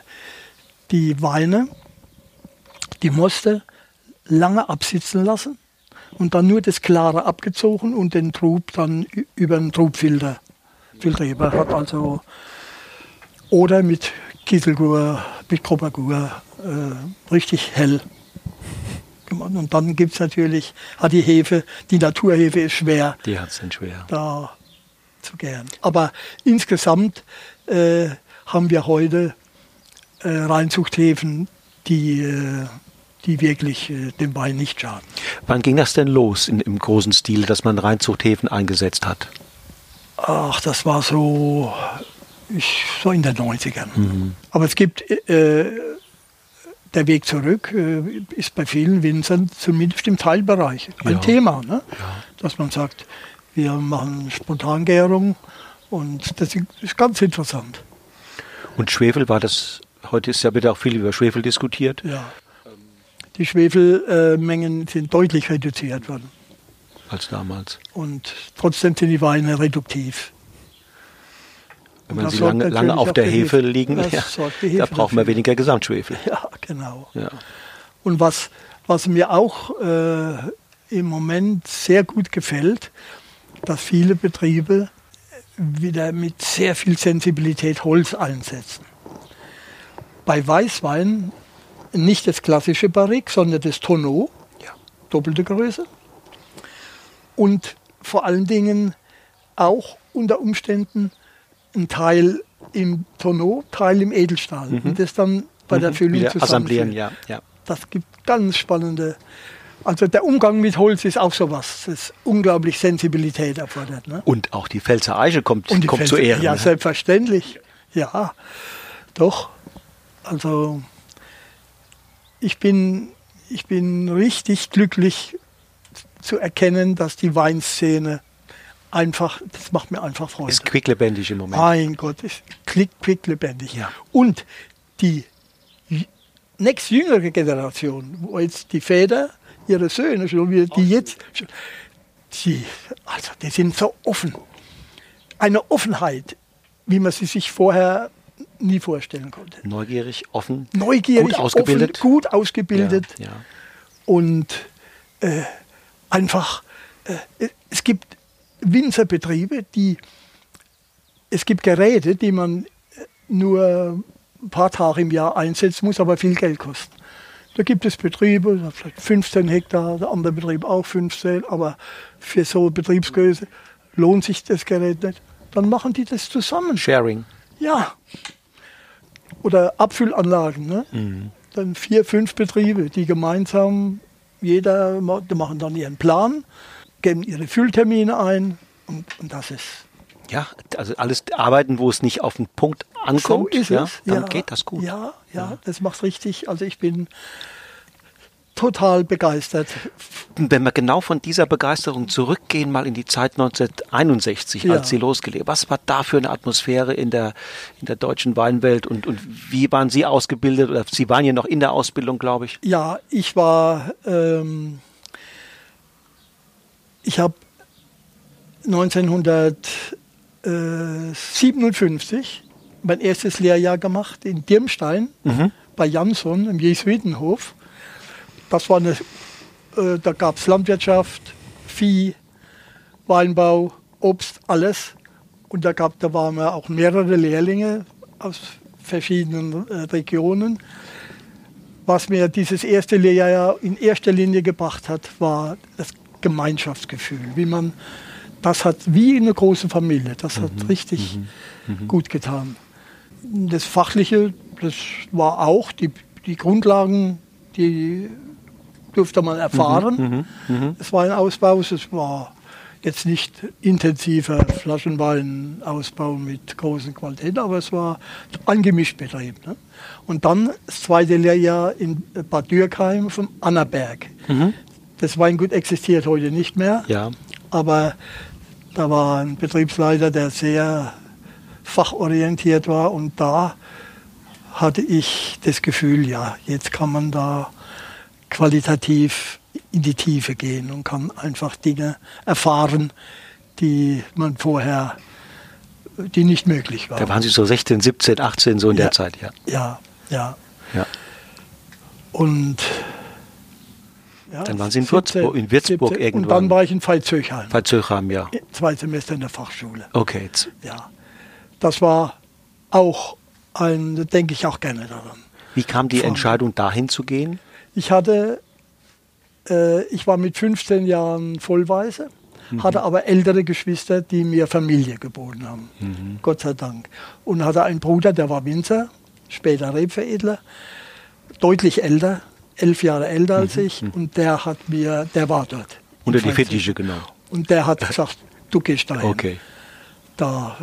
die Weine, die Moste, lange absitzen lassen und dann nur das Klare abgezogen und den Trub dann über einen Trubfilter filtriert. Man hat also oder mit Kieselgur, mit Koppergur richtig hell gemacht. Und dann gibt es natürlich, hat die Hefe, die Naturhefe ist schwer.
Die hat es dann schwer.
Da zu gären. Aber insgesamt haben wir heute Reinzuchthäfen, die wirklich dem Wein nicht schaden.
Wann ging das denn los im großen Stil, dass man Reinzuchthäfen eingesetzt hat?
Ach, das war so in den 90ern. Aber es gibt, der Weg zurück ist bei vielen Winzern zumindest im Teilbereich ein Thema. Ne? Ja. Dass man sagt, wir machen Spontangärung und das ist ganz interessant.
Und Schwefel, war das Heute ist ja bitte auch viel über Schwefel diskutiert.
Ja. Die Schwefelmengen sind deutlich reduziert worden.
Als damals.
Und trotzdem sind die Weine reduktiv.
Wenn man sie lange auf der Hefe liegen, da braucht man weniger Gesamtschwefel.
Ja, genau.
Ja.
Und was mir auch im Moment sehr gut gefällt, dass viele Betriebe wieder mit sehr viel Sensibilität Holz einsetzen. Bei Weißwein nicht das klassische Barrique, sondern das Tonneau, doppelte Größe. Und vor allen Dingen auch unter Umständen ein Teil im Tonneau, Teil im Edelstahl. Und das dann bei der Füllung
zusammenführen. Ja.
Das gibt ganz spannende. Also der Umgang mit Holz ist auch sowas, das unglaublich Sensibilität erfordert. Ne?
Und auch die Pfälzer Eiche kommt zu Ehren.
Ja, selbstverständlich. Ja, doch. Also ich bin richtig glücklich zu erkennen, dass die Weinszene das macht mir einfach Freude.
Ist quicklebendig im Moment.
Mein Gott, ist quicklebendig.
Ja.
Und die nächstjüngere Generation, wo jetzt die Väter, ihre Söhne schon wieder, die sind so offen. Eine Offenheit, wie man sie sich vorher nie vorstellen konnte.
Neugierig, offen,
gut ausgebildet.
Offen, gut ausgebildet.
Ja. Und es gibt Winzerbetriebe, es gibt Geräte, die man nur ein paar Tage im Jahr einsetzen muss, aber viel Geld kosten. Da gibt es Betriebe, vielleicht 15 Hektar, der andere Betrieb auch 15, aber für so eine Betriebsgröße lohnt sich das Gerät nicht. Dann machen die das zusammen.
Sharing.
Ja. Oder Abfüllanlagen. Ne? Mhm. Dann 4, 5 Betriebe, die gemeinsam, die machen dann ihren Plan, geben ihre Fülltermine ein und das ist...
Ja, also alles arbeiten, wo es nicht auf den Punkt ankommt,
so ist es.
Dann geht das gut.
Ja, das macht richtig. Also ich bin total begeistert.
Wenn wir genau von dieser Begeisterung zurückgehen, mal in die Zeit 1961, als Sie losgelegt. Was war da für eine Atmosphäre in der deutschen Weinwelt und wie waren Sie ausgebildet? Oder Sie waren ja noch in der Ausbildung, glaube ich.
Ja, ich war... ich habe 1957 mein erstes Lehrjahr gemacht in Dirmstein bei Jansson im Jesuitenhof. Das war da gab es Landwirtschaft, Vieh, Weinbau, Obst, alles. Und da waren wir auch mehrere Lehrlinge aus verschiedenen Regionen. Was mir dieses erste Lehrjahr in erster Linie gebracht hat, war das Gemeinschaftsgefühl, das hat wie eine große Familie, das hat richtig gut getan. Das Fachliche, das war auch, die Grundlagen, die durfte man erfahren. Es war ein Ausbau, es war jetzt nicht intensiver Flaschenweinausbau mit großen Qualitäten, aber es war ein Gemischtbetrieb. Ne? Und dann das zweite Lehrjahr in Bad Dürkheim vom Annaberg. Das Weingut existiert heute nicht mehr, aber da war ein Betriebsleiter, der sehr fachorientiert war und da hatte ich das Gefühl, jetzt kann man da qualitativ in die Tiefe gehen und kann einfach Dinge erfahren, die nicht möglich waren.
Da waren Sie so 16, 17, 18, so in der Zeit,
Ja. Und
dann waren Sie in Würzburg irgendwann.
Und dann war ich in Veitshöchheim.
Veitshöchheim,
2 Semester in der Fachschule.
Okay.
Ja, das war auch da denke ich auch gerne daran.
Wie kam die Entscheidung, dahin zu gehen?
Ich war mit 15 Jahren Vollwaise, hatte aber ältere Geschwister, die mir Familie geboten haben. Gott sei Dank. Und hatte einen Bruder, der war Winzer, später Rebveredler, deutlich älter, 11 Jahre älter als ich. Und der war dort.
Unter die Fittiche, genau.
Und der hat gesagt, du gehst dahin.
Okay.
Da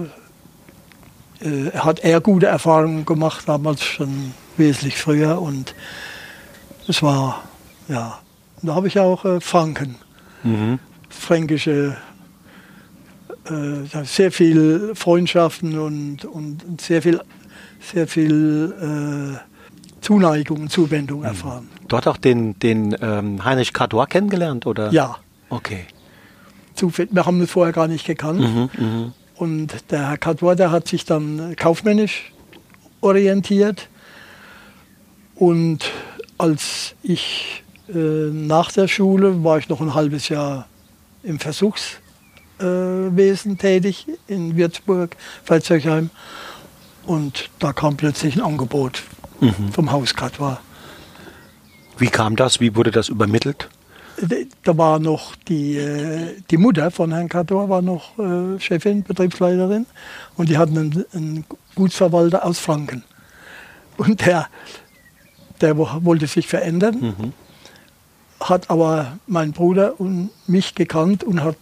hat er gute Erfahrungen gemacht, damals schon wesentlich früher. Und es war, da habe ich auch Franken, fränkische, sehr viel Freundschaften und sehr viel sehr viel Zuneigung und Zuwendung erfahren.
Dort auch den Heinrich Catois kennengelernt, oder?
Ja.
Okay.
Wir haben ihn vorher gar nicht gekannt. Und der Herr Catois, der hat sich dann kaufmännisch orientiert. Und als ich nach der Schule war ich noch ein halbes Jahr im Versuchswesen tätig in Würzburg, Veitshöchheim. Und da kam plötzlich ein Angebot vom Haus Catois.
Wie kam das? Wie wurde das übermittelt?
Da war noch die Mutter von Herrn Catois war noch Chefin, Betriebsleiterin. Und die hatten einen Gutsverwalter aus Franken. Und der wollte sich verändern, hat aber meinen Bruder und mich gekannt und hat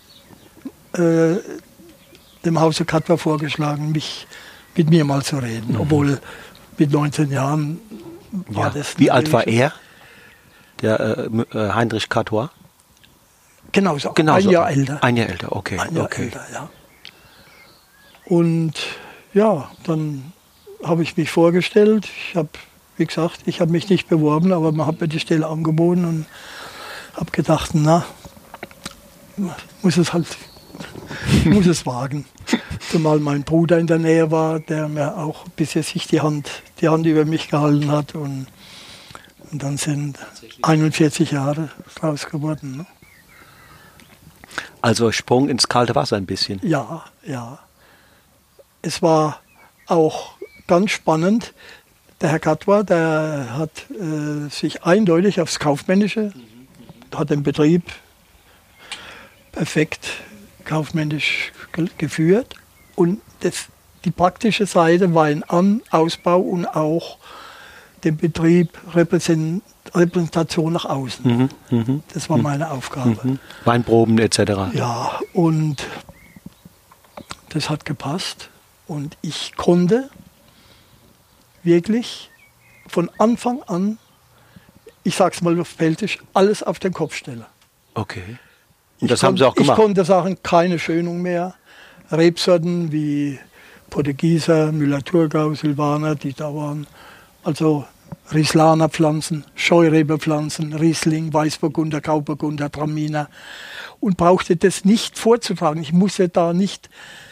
dem Hause Catois vorgeschlagen, mit mir mal zu reden. Obwohl mit 19 Jahren war das.
Wie alt war er, der Heinrich Catois?
Genauso. Ein Jahr älter.
Ein Jahr älter, okay.
Ein Jahr älter, ja. Und ja, dann habe ich mich vorgestellt. Wie gesagt, ich habe mich nicht beworben, aber man hat mir die Stelle angeboten und habe gedacht, muss es wagen. Zumal mein Bruder in der Nähe war, der mir auch bisher sich die Hand über mich gehalten hat. Und dann sind 41 Jahre draus geworden. Ne?
Also Sprung ins kalte Wasser ein bisschen.
Ja. Es war auch ganz spannend. Der Herr Catois, der hat sich eindeutig aufs Kaufmännische, hat den Betrieb perfekt kaufmännisch geführt. Und die praktische Seite war ein Ausbau und auch den Betrieb Repräsentation nach außen. Das war meine Aufgabe.
Weinproben etc.
Ja, und das hat gepasst. Und ich konnte wirklich von Anfang an, ich sag's mal auf Pfälzisch, alles auf den Kopf stellen.
Okay. Und das haben Sie auch gemacht?
Ich konnte sagen, keine Schönung mehr. Rebsorten wie Portugieser, Müller-Thurgau, Silvaner, die da waren. Also Rieslaner Pflanzen, Scheurebe-Pflanzen, Riesling, Weißburgunder, Grauburgunder, Traminer. Und brauchte das nicht vorzutragen. Ich musste da nicht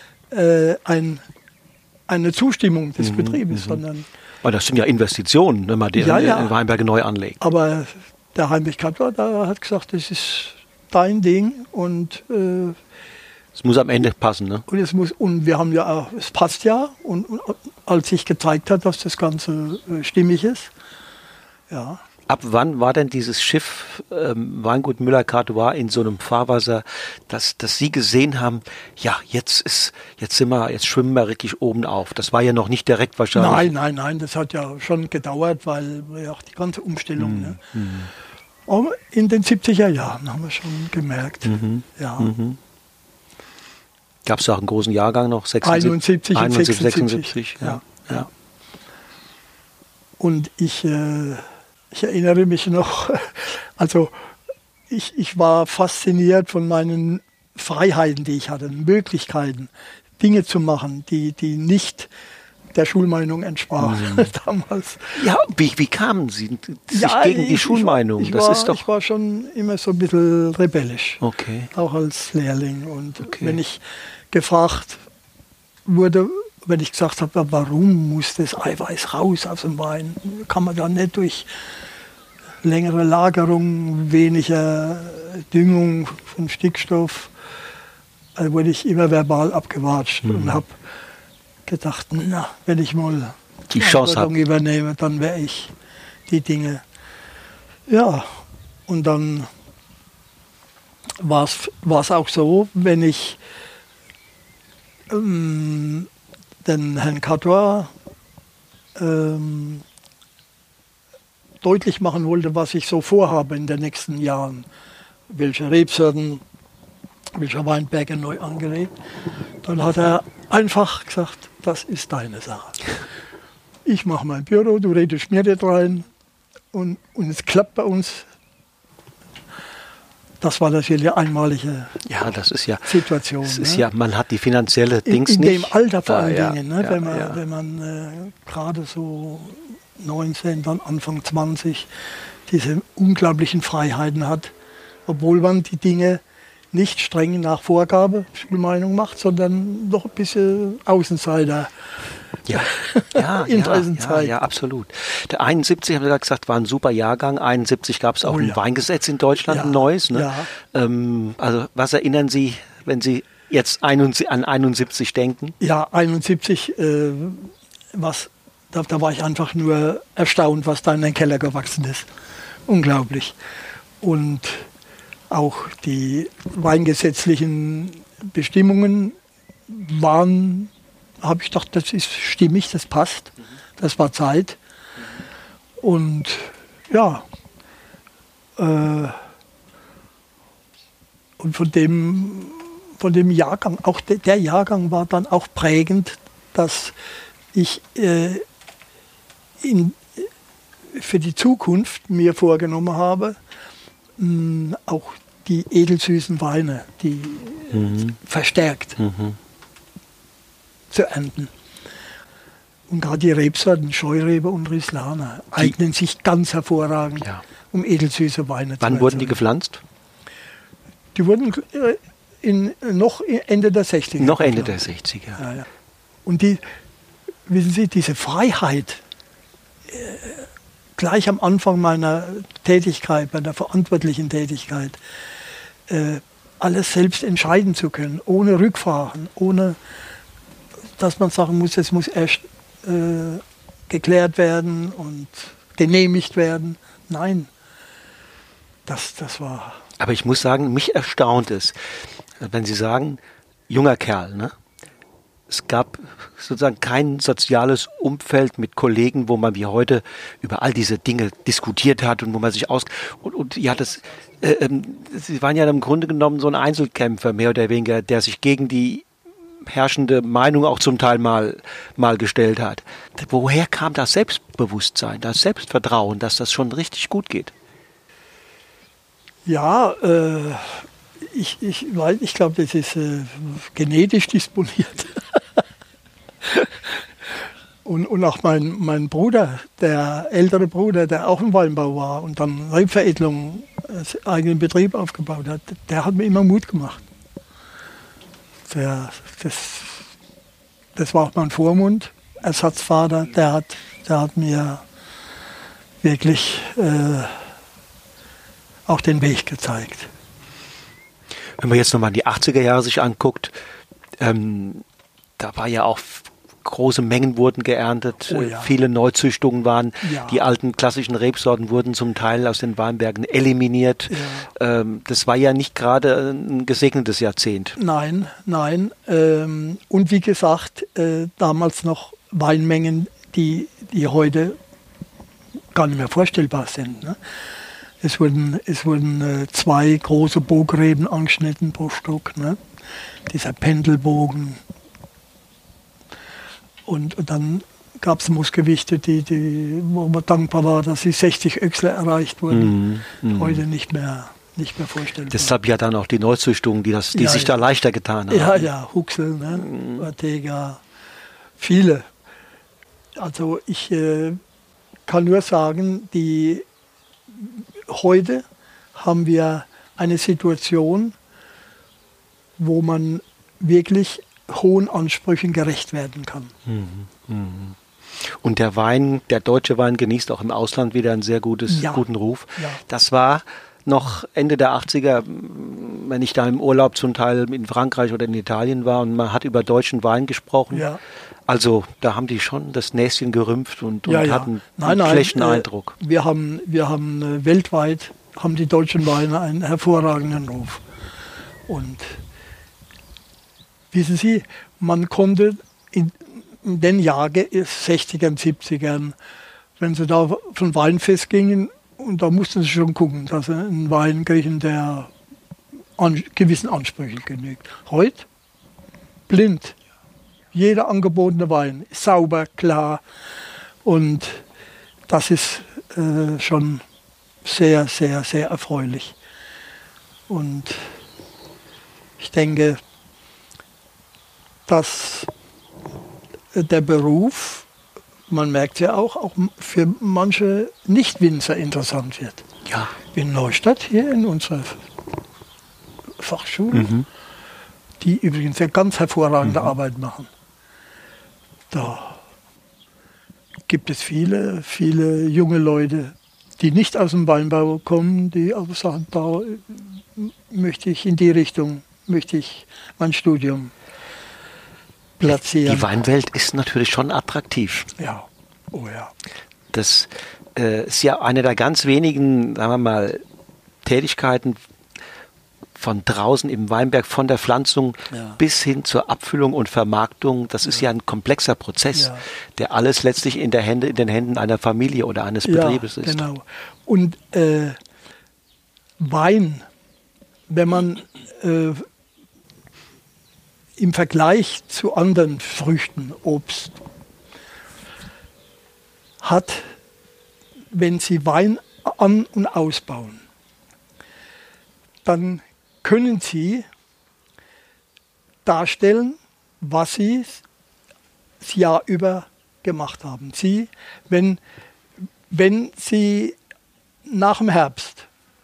eine Zustimmung des Betriebes, sondern...
Weil das sind ja Investitionen, wenn man die Weinberge neu anlegt.
Aber der Heinrich Catois, der hat gesagt, das ist dein Ding und...
es muss am Ende passen, ne?
Und wir haben ja auch, es passt ja. Und als sich gezeigt hat, dass das Ganze stimmig ist, ja.
Ab wann war denn dieses Schiff Weingut Müller-Catois in so einem Fahrwasser, dass Sie gesehen haben, ja, jetzt schwimmen wir richtig oben auf. Das war ja noch nicht direkt wahrscheinlich.
Nein, das hat ja schon gedauert, weil ja auch die ganze Umstellung. Ne? Aber in den 70er Jahren haben wir schon gemerkt, ja.
Gab es auch einen großen Jahrgang noch?
71 und
76.
Ja. Und ich erinnere mich noch, also ich war fasziniert von meinen Freiheiten, die ich hatte, Möglichkeiten, Dinge zu machen, die nicht der Schulmeinung entsprachen damals.
Ja, wie kamen Sie sich gegen die Schulmeinung?
Ich war schon immer so ein bisschen rebellisch, auch als Lehrling. Und wenn ich gefragt wurde, wenn ich gesagt habe, warum muss das Eiweiß raus aus dem Wein? Kann man da nicht durch längere Lagerung, weniger Düngung von Stickstoff, also wurde ich immer verbal abgewatscht und habe gedacht, wenn ich mal
die Chance
übernehme, dann wäre ich die Dinge. Ja, und dann war es auch so, wenn ich den Herrn Catois deutlich machen wollte, was ich so vorhabe in den nächsten Jahren, welche Rebsorten, welche Weinberge neu angelegt, dann hat er einfach gesagt, das ist deine Sache. Ich mache mein Büro, du redest mir nicht rein und es klappt bei uns. das war natürlich eine einmalige
das ist ja,
Situation.
Es ist ja, man hat die finanzielle Dings
in
nicht.
In dem Alter vor allen
ja,
Dingen, ne?
ja,
wenn man gerade so 19, dann Anfang 20 diese unglaublichen Freiheiten hat, obwohl man die Dinge nicht streng nach Vorgabe, Schulmeinung macht, sondern doch ein bisschen Außenseiter.
Ja, absolut. Der 71, haben Sie gesagt, war ein super Jahrgang. 71 gab es auch ein Weingesetz in Deutschland, ein neues. Ne? Ja. Also was erinnern Sie, wenn Sie jetzt an 71 denken? Ja,
71, da war ich einfach nur erstaunt, was da in den Keller gewachsen ist. Unglaublich. Und auch die weingesetzlichen Bestimmungen waren, habe ich gedacht, das ist stimmig, das passt. Das war Zeit. Und ja, und von dem Jahrgang, auch der Jahrgang war dann auch prägend, dass ich für die Zukunft mir vorgenommen habe, auch die edelsüßen Weine, die verstärkt zu ernten. Und gerade die Rebsorten, Scheurebe und Rieslaner, eignen sich ganz hervorragend, um edelsüße Weine zu erzeugen.
Wann wurden die gepflanzt?
Die wurden noch Ende der 60er.
Noch Ende der 60er.
Ja. Und wissen Sie, diese Freiheit, gleich am Anfang meiner Tätigkeit, meiner verantwortlichen Tätigkeit, alles selbst entscheiden zu können, ohne Rückfragen, ohne dass man sagen muss, es muss erst geklärt werden und genehmigt werden. Nein, das war...
Aber ich muss sagen, mich erstaunt es, wenn Sie sagen, junger Kerl, ne? Es gab sozusagen kein soziales Umfeld mit Kollegen, wo man wie heute über all diese Dinge diskutiert hat und wo man sich Sie waren ja im Grunde genommen so ein Einzelkämpfer, mehr oder weniger, der sich gegen die herrschende Meinung auch zum Teil mal gestellt hat. Woher kam das Selbstbewusstsein, das Selbstvertrauen, dass das schon richtig gut geht?
Ja, ich glaube, das ist genetisch disponiert. Und auch mein Bruder, der ältere Bruder, der auch im Weinbau war und dann Rebveredelung, eigenen Betrieb aufgebaut hat, der hat mir immer Mut gemacht. Das war auch mein Vormund, Ersatzvater, der hat mir wirklich auch den Weg gezeigt.
Wenn man jetzt nochmal die 80er Jahre sich anguckt, da war ja auch große Mengen wurden geerntet, viele Neuzüchtungen waren, die alten klassischen Rebsorten wurden zum Teil aus den Weinbergen eliminiert. Ja. Das war ja nicht gerade ein gesegnetes Jahrzehnt.
Nein. Und wie gesagt, damals noch Weinmengen, die heute gar nicht mehr vorstellbar sind. Ne? Es wurden 2 große Bogreben angeschnitten pro Stück, ne? Dieser Pendelbogen. Und dann gab es Moosgewichte, wo man dankbar war, dass die 60 Öchsle erreicht wurden. Heute nicht mehr vorstellbar.
Deshalb ja dann auch die Neuzüchtungen, die sich da leichter getan haben.
Ja, Huxel, ne? Ortega, viele. Also ich kann nur sagen, heute haben wir eine Situation, wo man wirklich hohen Ansprüchen gerecht werden kann.
Und der deutsche Wein genießt auch im Ausland wieder einen sehr guten Ruf. Ja. Das war noch Ende der 80er, wenn ich da im Urlaub zum Teil in Frankreich oder in Italien war und man hat über deutschen Wein gesprochen. Ja. Also da haben die schon das Näschen gerümpft und hatten einen schlechten Eindruck.
Wir haben weltweit haben die deutschen Weine einen hervorragenden Ruf. Und wissen Sie, man konnte in den Jahren 60ern, 70ern, wenn sie da von Weinfest gingen, und da mussten sie schon gucken, dass sie einen Wein kriegen, der gewissen Ansprüchen genügt. Heute blind. Jeder angebotene Wein ist sauber, klar. Und das ist schon sehr, sehr, sehr erfreulich. Und ich denke, dass der Beruf, man merkt ja auch für manche Nicht-Winzer interessant wird.
Ja.
In Neustadt, hier in unserer Fachschule, die übrigens eine ganz hervorragende Arbeit machen. Da gibt es viele, viele junge Leute, die nicht aus dem Weinbau kommen, die aber sagen, da möchte ich in die Richtung, möchte ich mein Studium platzieren.
Die Weinwelt ist natürlich schon attraktiv.
Ja, oh ja.
Das ist ja eine der ganz wenigen, sagen wir mal, Tätigkeiten von draußen im Weinberg, von der Pflanzung bis hin zur Abfüllung und Vermarktung. Das ist ja ein komplexer Prozess, der alles letztlich in den Händen einer Familie oder eines Betriebes ist.
Genau. Und Wein, wenn man im Vergleich zu anderen Früchten, Obst, hat, wenn Sie Wein an- und ausbauen, dann können Sie darstellen, was Sie das Jahr über gemacht haben. Sie, wenn Sie nach dem Herbst,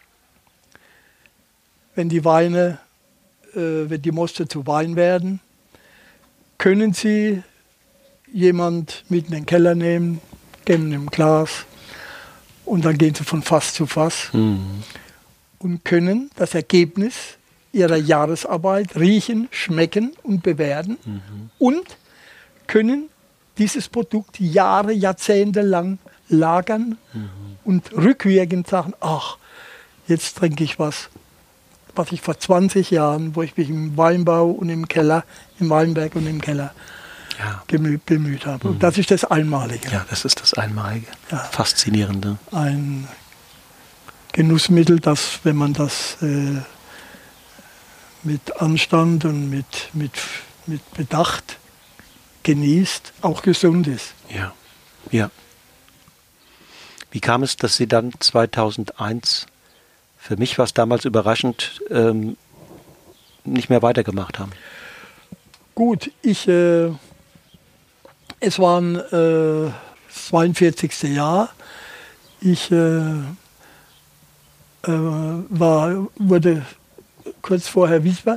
wenn die Weine, wenn die Moste zu Wein werden, können Sie jemand mit in den Keller nehmen, geben ihm ein Glas und dann gehen Sie von Fass zu Fass und können das Ergebnis Ihrer Jahresarbeit riechen, schmecken und bewerten und können dieses Produkt Jahre, Jahrzehnte lang lagern und rückwirkend sagen, ach, jetzt trinke ich was ich vor 20 Jahren, wo ich mich im Weinbau und im Keller, im Weinberg und im Keller bemüht habe. Und das ist das Einmalige.
Ja, das ist das Einmalige.
Ja.
Faszinierende.
Ein Genussmittel, das, wenn man das mit Anstand und mit Bedacht genießt, auch gesund ist.
Ja, ja. Wie kam es, dass Sie dann 2001, für mich war es damals überraschend, nicht mehr weitergemacht haben?
Gut, es war das 42. Jahr. Ich wurde kurz vorher Witwer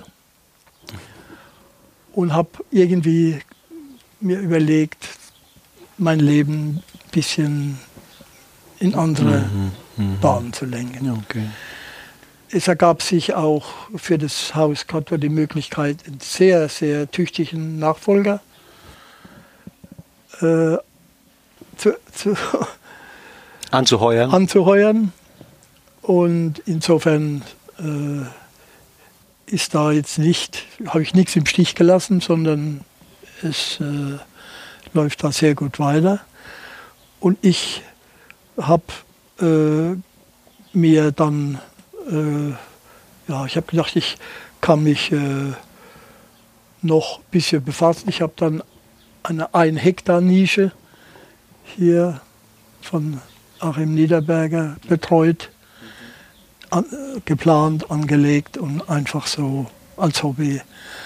und habe irgendwie mir überlegt, mein Leben ein bisschen in andere Bahnen zu lenken.
Okay.
Es ergab sich auch für das Haus Kator die Möglichkeit, einen sehr, sehr tüchtigen Nachfolger anzuheuern. Und insofern ist da jetzt habe ich nichts im Stich gelassen, sondern es läuft da sehr gut weiter. Und ich habe mir dann, ich habe gedacht, ich kann mich noch ein bisschen befassen. Ich habe dann eine 1 Hektar Nische hier von Achim Niederberger betreut, geplant, angelegt und einfach so als Hobby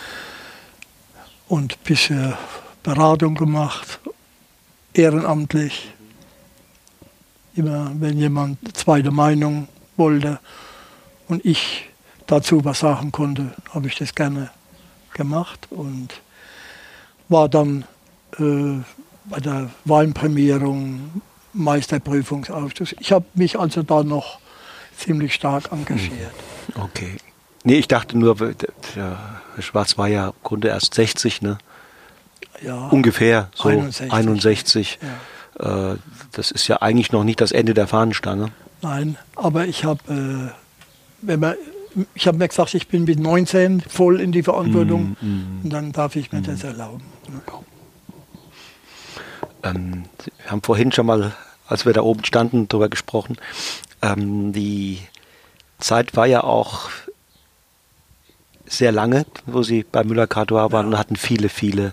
und ein bisschen Beratung gemacht, ehrenamtlich. Immer wenn jemand eine zweite Meinung wollte und ich dazu was sagen konnte, habe ich das gerne gemacht und war dann bei der Weinprämierung, Meisterprüfungsausschuss. Ich habe mich also da noch ziemlich stark engagiert.
Okay. Nee, ich dachte nur, Herr Schwarz war ja im Grunde erst 60, ne?
Ja,
ungefähr so
61.
61. Ja. Das ist ja eigentlich noch nicht das Ende der Fahnenstange.
Nein, aber ich habe mir gesagt, ich bin mit 19 voll in die Verantwortung und dann darf ich mir das erlauben.
Wir haben vorhin schon mal, als wir da oben standen, darüber gesprochen. Die Zeit war ja auch sehr lange, wo Sie bei Müller-Cartois waren und hatten viele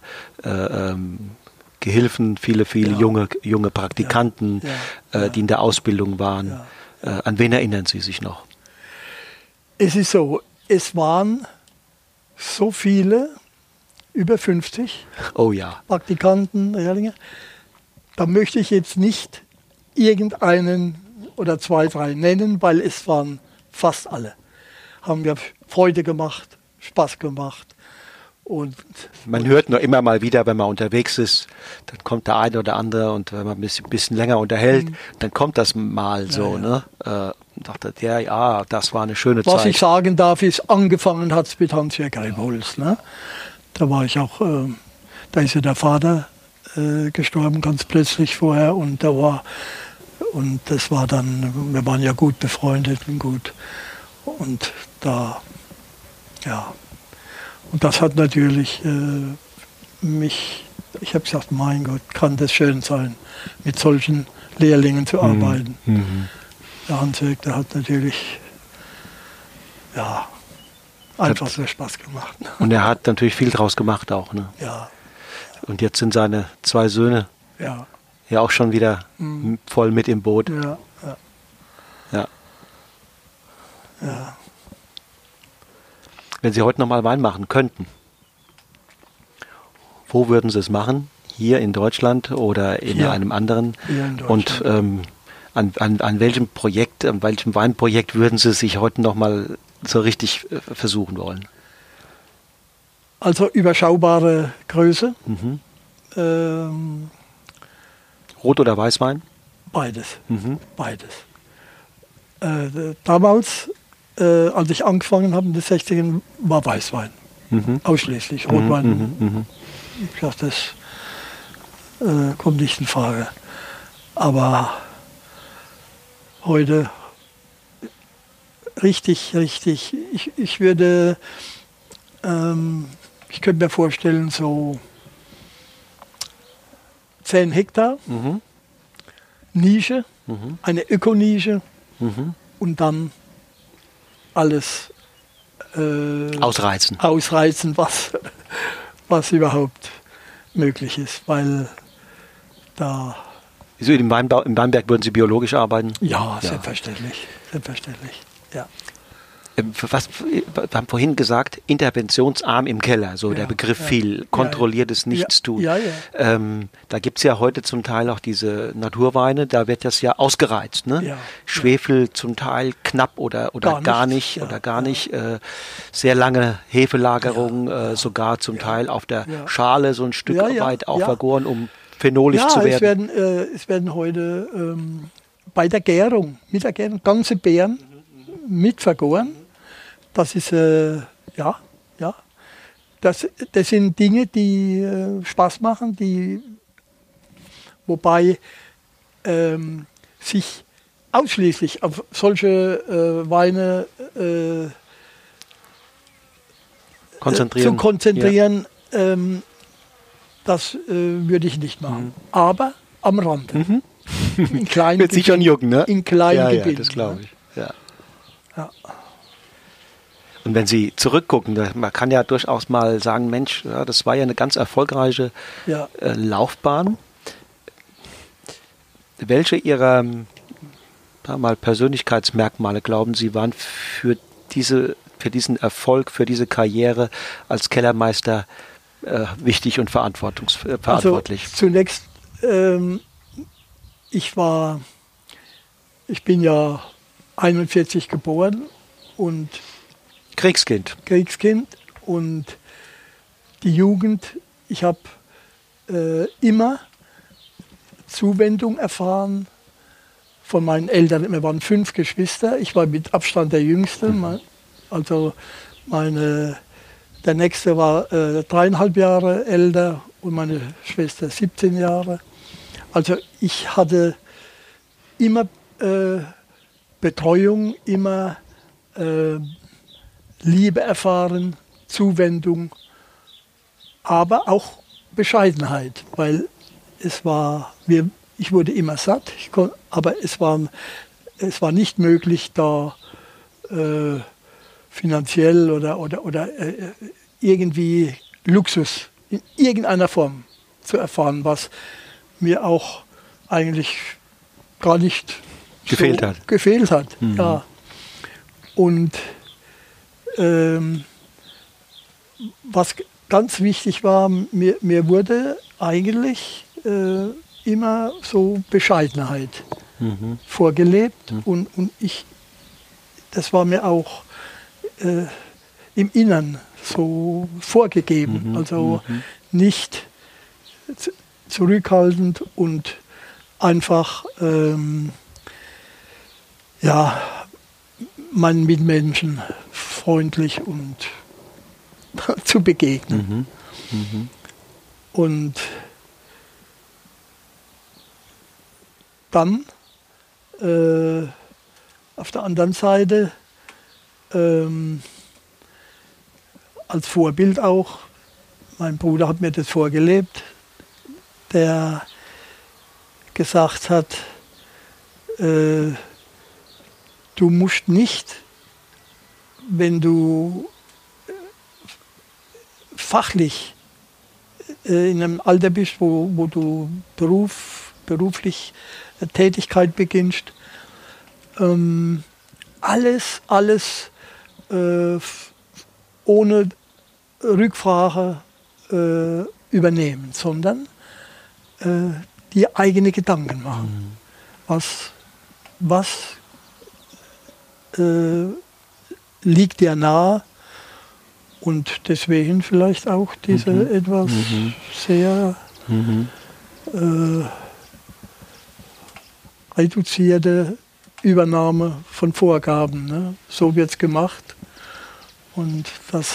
Gehilfen, viele junge Praktikanten, die in der Ausbildung waren. An wen erinnern Sie sich noch?
Es ist so, es waren so viele, über 50 Praktikanten, Lehrlinge. Da möchte ich jetzt nicht irgendeinen oder 2, 3 nennen, weil es waren fast alle. Haben wir Freude gemacht, Spaß gemacht. Und
man hört nur immer mal wieder, wenn man unterwegs ist, dann kommt der eine oder andere und wenn man ein bisschen länger unterhält, dann kommt das mal so. Ne? Dachte, das war eine schöne Zeit.
Was ich sagen darf, ist, angefangen hat es mit Hans-Jörg Rebholz. Ne? Da war ich auch, da ist ja der Vater gestorben ganz plötzlich vorher und das war dann, wir waren ja gut befreundet und gut. Und da, ja. Und das hat natürlich ich habe gesagt, mein Gott, kann das schön sein, mit solchen Lehrlingen zu arbeiten. Der Hans-Jörg, der hat natürlich, einfach so Spaß gemacht.
Und er hat natürlich viel draus gemacht auch. Ne?
Ja.
Und jetzt sind seine 2 Söhne ja auch schon wieder voll mit im Boot. Ja. Wenn Sie heute nochmal Wein machen könnten, wo würden Sie es machen? Hier in Deutschland oder in einem anderen?
Hier in Deutschland.
Und an welchem Weinprojekt würden Sie sich heute nochmal so richtig versuchen wollen?
Also überschaubare Größe.
Rot- oder Weißwein?
Beides. Beides. Damals, als ich angefangen habe in den 60ern, war Weißwein. Ausschließlich. Rotwein. Ich dachte, das kommt nicht in Frage. Aber heute richtig, ich würde, ich könnte mir vorstellen, so 10 Hektar, Nische, eine Ökonische und dann alles ausreizen, was überhaupt möglich ist, weil da...
Wieso im Weinberg würden Sie biologisch arbeiten?
Ja, selbstverständlich, ja.
Wir haben vorhin gesagt, interventionsarm im Keller, so der Begriff fiel, kontrolliertes Nichtstun. Da gibt es ja heute zum Teil auch diese Naturweine, da wird das ja ausgereizt. Ne? Schwefel zum Teil knapp oder gar nicht. Sehr lange Hefelagerung, sogar zum Teil auf der Schale so ein Stück weit auch vergoren, um phenolisch zu werden.
Es werden heute bei der Gärung, mit der Gärung, ganze Beeren mit vergoren. Das ist, das sind Dinge, die Spaß machen, wobei sich ausschließlich auf solche Weine zu konzentrieren, das würde ich nicht machen. Aber am Rand. In kleinen
Wird sich schon jucken, ne?
In kleinen Gebieten.
Das glaube ich. Ja. Und wenn Sie zurückgucken, man kann ja durchaus mal sagen, Mensch, das war ja eine ganz erfolgreiche Laufbahn. Welche Ihrer Persönlichkeitsmerkmale, glauben Sie, waren für diesen Erfolg, für diese Karriere als Kellermeister wichtig und verantwortlich?
Also zunächst, ich bin ja 41 geboren und
Kriegskind
und die Jugend, ich habe immer Zuwendung erfahren von meinen Eltern. Wir waren 5 Geschwister, ich war mit Abstand der Jüngste, der Nächste war 3,5 Jahre älter und meine Schwester 17 Jahre. Also ich hatte immer Betreuung, immer Liebe erfahren, Zuwendung, aber auch Bescheidenheit, weil ich wurde immer satt, aber es war nicht möglich, da finanziell oder irgendwie Luxus in irgendeiner Form zu erfahren, was mir auch eigentlich gar nicht
gefehlt hat.
Ja. Und was ganz wichtig war, mir wurde eigentlich immer so Bescheidenheit vorgelebt und das war mir auch im Innern so vorgegeben, also nicht zurückhaltend und einfach meinen Mitmenschen freundlich und zu begegnen. Und dann auf der anderen Seite als Vorbild auch, mein Bruder hat mir das vorgelebt, der gesagt hat, du musst nicht, wenn du fachlich in einem Alter bist, wo du beruflich Tätigkeit beginnst, alles ohne Rückfrage übernehmen, sondern die eigene Gedanken machen. Was liegt dir nahe? Und deswegen vielleicht auch diese etwas sehr reduzierte Übernahme von Vorgaben. Ne? So wird es gemacht. Und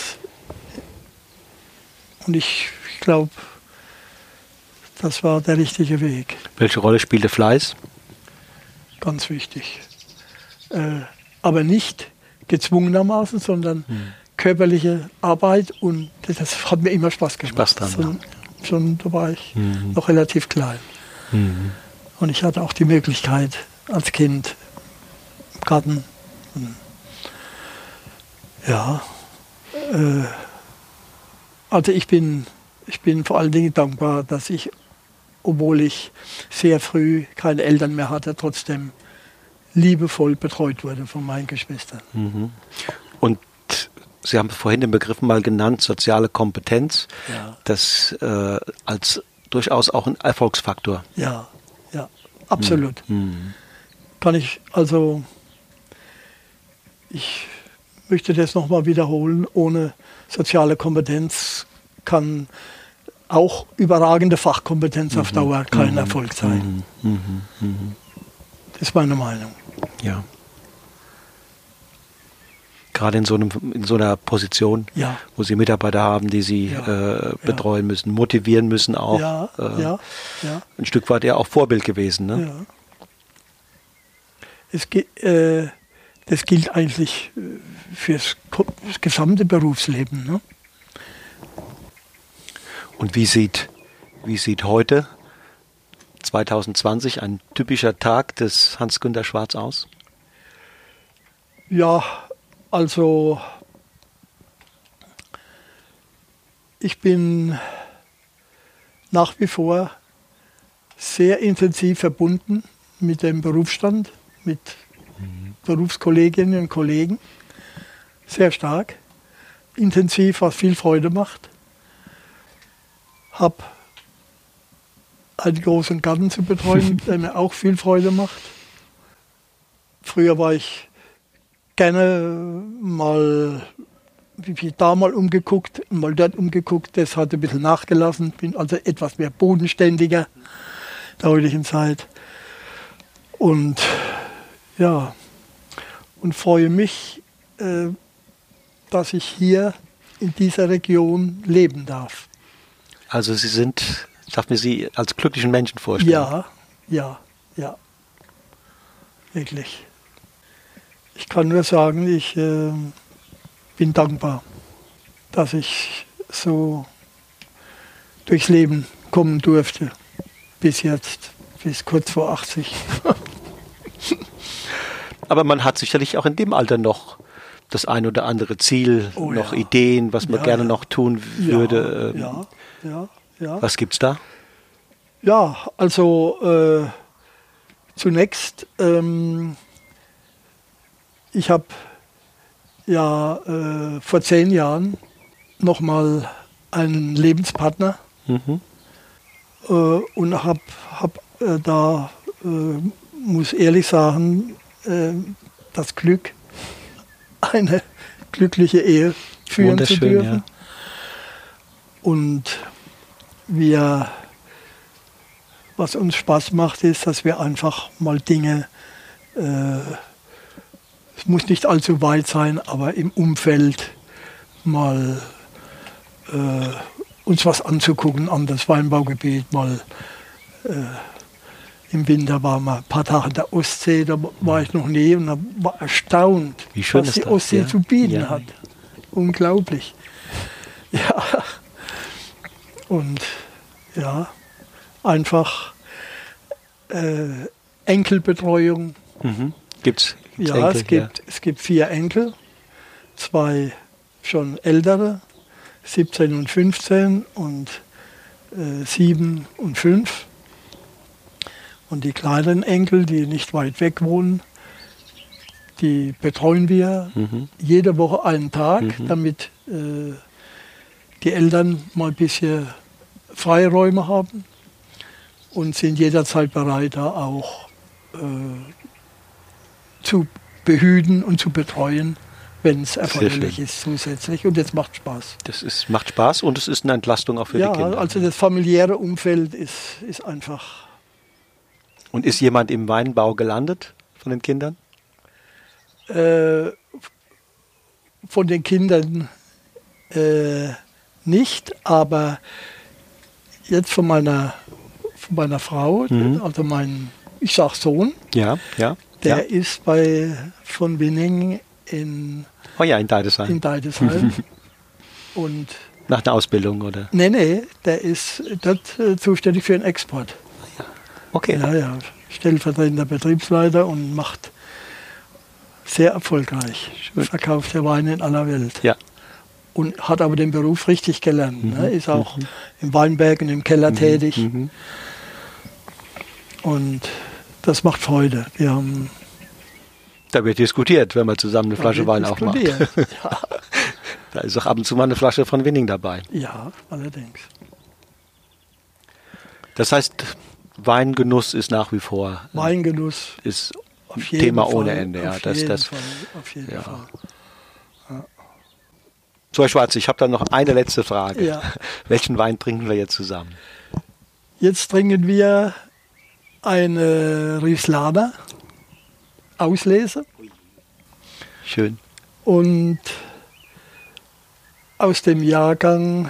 ich glaube, das war der richtige Weg.
Welche Rolle spielte Fleiß?
Ganz wichtig. Aber nicht gezwungenermaßen, sondern körperliche Arbeit, und das hat mir immer Spaß gemacht.
Spaß dran,
Schon da war ich noch relativ klein. Und ich hatte auch die Möglichkeit als Kind im Garten. Also ich bin vor allen Dingen dankbar, dass ich, obwohl ich sehr früh keine Eltern mehr hatte, trotzdem liebevoll betreut wurde von meinen Geschwistern.
Und Sie haben vorhin den Begriff mal genannt, soziale Kompetenz, das als durchaus auch ein Erfolgsfaktor.
Ja, absolut. Kann ich, also ich möchte das nochmal wiederholen, ohne soziale Kompetenz kann auch überragende Fachkompetenz auf Dauer kein Erfolg sein. Das ist meine Meinung.
Ja. Gerade in so einer Position, wo Sie Mitarbeiter haben, die Sie betreuen müssen, motivieren müssen auch. Ein Stück weit ja auch Vorbild gewesen. Ne?
Ja. Das gilt eigentlich fürs gesamte Berufsleben. Ne?
Und wie sieht heute, 2020, ein typischer Tag des Hans-Günter Schwarz aus?
Ja, also ich bin nach wie vor sehr intensiv verbunden mit dem Berufsstand, mit Berufskolleginnen und Kollegen. Sehr stark, intensiv, was viel Freude macht. Habe einen großen Garten zu betreuen, der mir auch viel Freude macht. Früher war ich gerne mal umgeguckt, mal dort umgeguckt. Das hat ein bisschen nachgelassen. Bin also etwas mehr bodenständiger in der heutigen Zeit. Und ja, und freue mich, dass ich hier in dieser Region leben darf.
Also darf man Sie als glücklichen Menschen vorstellen?
Ja. Wirklich. Ich kann nur sagen, ich bin dankbar, dass ich so durchs Leben kommen durfte. Bis jetzt, bis kurz vor 80.
Aber man hat sicherlich auch in dem Alter noch das ein oder andere Ziel, noch Ideen, was man gerne noch tun würde.
Ja.
Was gibt's da?
Ja, also zunächst, ich habe ja vor 10 Jahren nochmal einen Lebenspartner und habe da, muss ehrlich sagen, das Glück, eine glückliche Ehe führen zu dürfen. Ja. Und was uns Spaß macht, ist, dass wir einfach mal Dinge, es muss nicht allzu weit sein, aber im Umfeld mal uns was anzugucken an das Weinbaugebiet. Mal im Winter waren wir ein paar Tage in der Ostsee, da war ich noch nie und war erstaunt, was die Ostsee zu bieten hat. Unglaublich. Ja. Und ja, einfach Enkelbetreuung.
Gibt's
ja,
Enkel,
es gibt 4 Enkel, 2 schon ältere, 17 und 15 und 7 und 5. Und die kleinen Enkel, die nicht weit weg wohnen, die betreuen wir jede Woche einen Tag, damit die Eltern mal ein bisschen Freiräume haben und sind jederzeit bereit, da auch zu behüten und zu betreuen, wenn es erforderlich ist zusätzlich. Und das macht Spaß.
Macht Spaß und es ist eine Entlastung auch für die Kinder.
Ja, also das familiäre Umfeld ist einfach.
Und ist jemand im Weinbau gelandet von den Kindern?
Von den Kindern nicht, aber jetzt von meiner Frau, also ich sag Sohn, der ist von Winning in
Deidesheim.
Und
nach der Ausbildung, oder?
Nee, der ist dort zuständig für den Export.
Okay.
Ja, stellvertretender Betriebsleiter und macht sehr erfolgreich. Schön. Verkauft der Weine in aller Welt.
Ja.
Und hat aber den Beruf richtig gelernt. Ne? Ist auch im Weinberg und im Keller tätig. Und das macht Freude.
Da wird diskutiert, wenn man zusammen eine Flasche Wein aufmacht. Ja. Da ist auch ab und zu mal eine Flasche von Winning dabei.
Ja, allerdings.
Das heißt, Weingenuss ist nach wie vor
Weingenuss
ist ein Thema ohne Ende. Ja,
auf jeden Fall. Ja.
So, Herr Schwarz, ich habe dann noch eine letzte Frage.
Ja.
Welchen Wein trinken wir jetzt zusammen?
Jetzt trinken wir eine Rieslaner Auslese.
Schön.
Und aus dem Jahrgang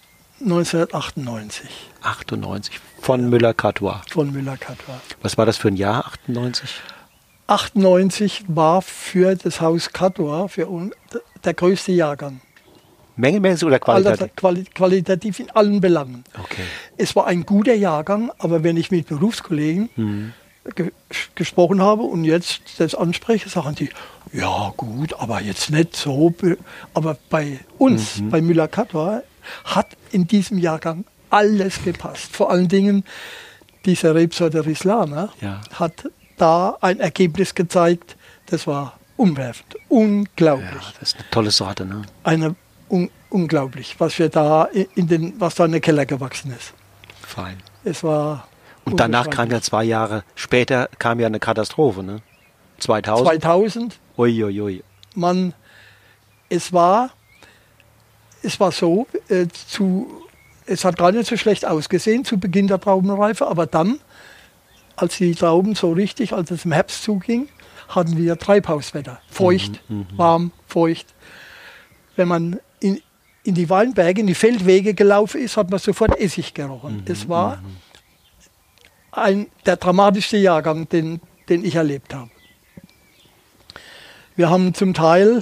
1998.
98. Von Müller-Catois.
Von Müller-Catois.
Was war das für ein Jahr, 98?
98 war für das Haus Catois der größte Jahrgang.
Mengenmäßig oder qualitativ?
Qualitativ in allen Belangen.
Okay.
Es war ein guter Jahrgang, aber wenn ich mit Berufskollegen gesprochen habe und jetzt das anspreche, sagen die, ja gut, aber jetzt nicht so. Aber bei uns, bei Müller-Catois, hat in diesem Jahrgang alles gepasst. Vor allen Dingen diese Rebsorte Rieslaner hat da ein Ergebnis gezeigt, das war umwerfend, unglaublich.
Ja, das ist eine tolle Sorte, ne?
Unglaublich, was wir da was da in den Keller gewachsen ist.
Fein.
Es war.
Und danach kam ja 2 Jahre später kam ja eine Katastrophe, ne? 2000. Uiuiui.
Es war so, es hat gar nicht so schlecht ausgesehen zu Beginn der Traubenreife, aber dann, als die Trauben so richtig, als es im Herbst zuging, hatten wir Treibhauswetter. Feucht, warm, feucht. Wenn man in die Weinberge, in die Feldwege gelaufen ist, hat man sofort Essig gerochen. Es war der dramatischste Jahrgang, den ich erlebt habe. Wir haben zum Teil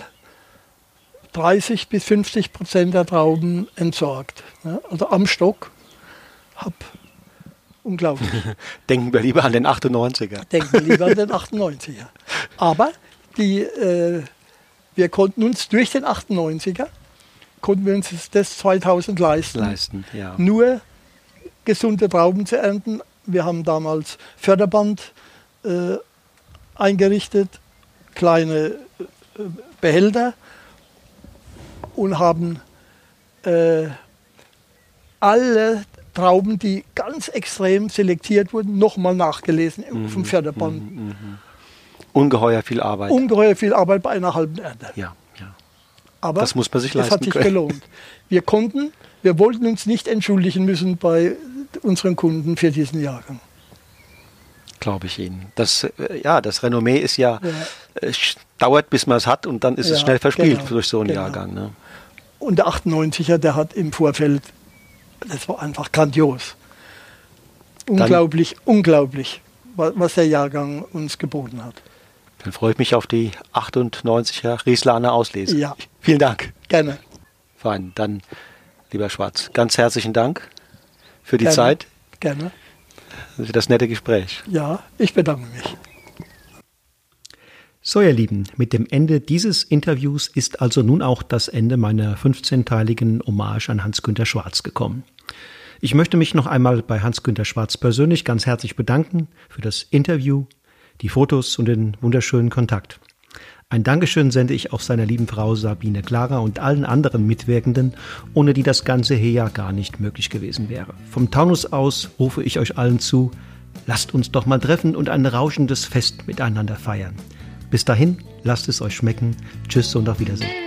30-50% der Trauben entsorgt. Also am Stock. Unglaublich.
Denken wir lieber an den 98er.
Denken wir lieber an den 98er. Aber wir konnten uns durch den 98er, das 2000 leisten.
Ja.
Nur gesunde Trauben zu ernten. Wir haben damals Förderband eingerichtet, kleine Behälter, und haben alle Trauben, die ganz extrem selektiert wurden, nochmal nachgelesen vom Förderband.
Ungeheuer viel Arbeit.
Ungeheuer viel Arbeit bei einer halben Ernte.
Ja.
Aber
das muss man sich leisten
es hat sich gelohnt. Wir wollten uns nicht entschuldigen müssen bei unseren Kunden für diesen Jahrgang.
Glaube ich Ihnen. Das Renommee ist dauert, bis man es hat und dann ist es schnell verspielt durch so einen Jahrgang. Ne?
Und der 98er, der hat im Vorfeld, das war einfach grandios. Unglaublich, was der Jahrgang uns geboten hat.
Dann freue ich mich auf die 98er Rieslaner Auslese.
Ja.
Vielen Dank.
Gerne.
Fein. Dann, lieber Schwarz, ganz herzlichen Dank für die Zeit.
Gerne.
Für das nette Gespräch.
Ja, ich bedanke mich.
So, ihr Lieben, mit dem Ende dieses Interviews ist also nun auch das Ende meiner 15-teiligen Hommage an Hans-Günter Schwarz gekommen. Ich möchte mich noch einmal bei Hans-Günter Schwarz persönlich ganz herzlich bedanken für das Interview, die Fotos und den wunderschönen Kontakt. Ein Dankeschön sende ich auch seiner lieben Frau Sabine Clara und allen anderen Mitwirkenden, ohne die das Ganze hier ja gar nicht möglich gewesen wäre. Vom Taunus aus rufe ich euch allen zu, lasst uns doch mal treffen und ein rauschendes Fest miteinander feiern. Bis dahin, lasst es euch schmecken. Tschüss und auf Wiedersehen.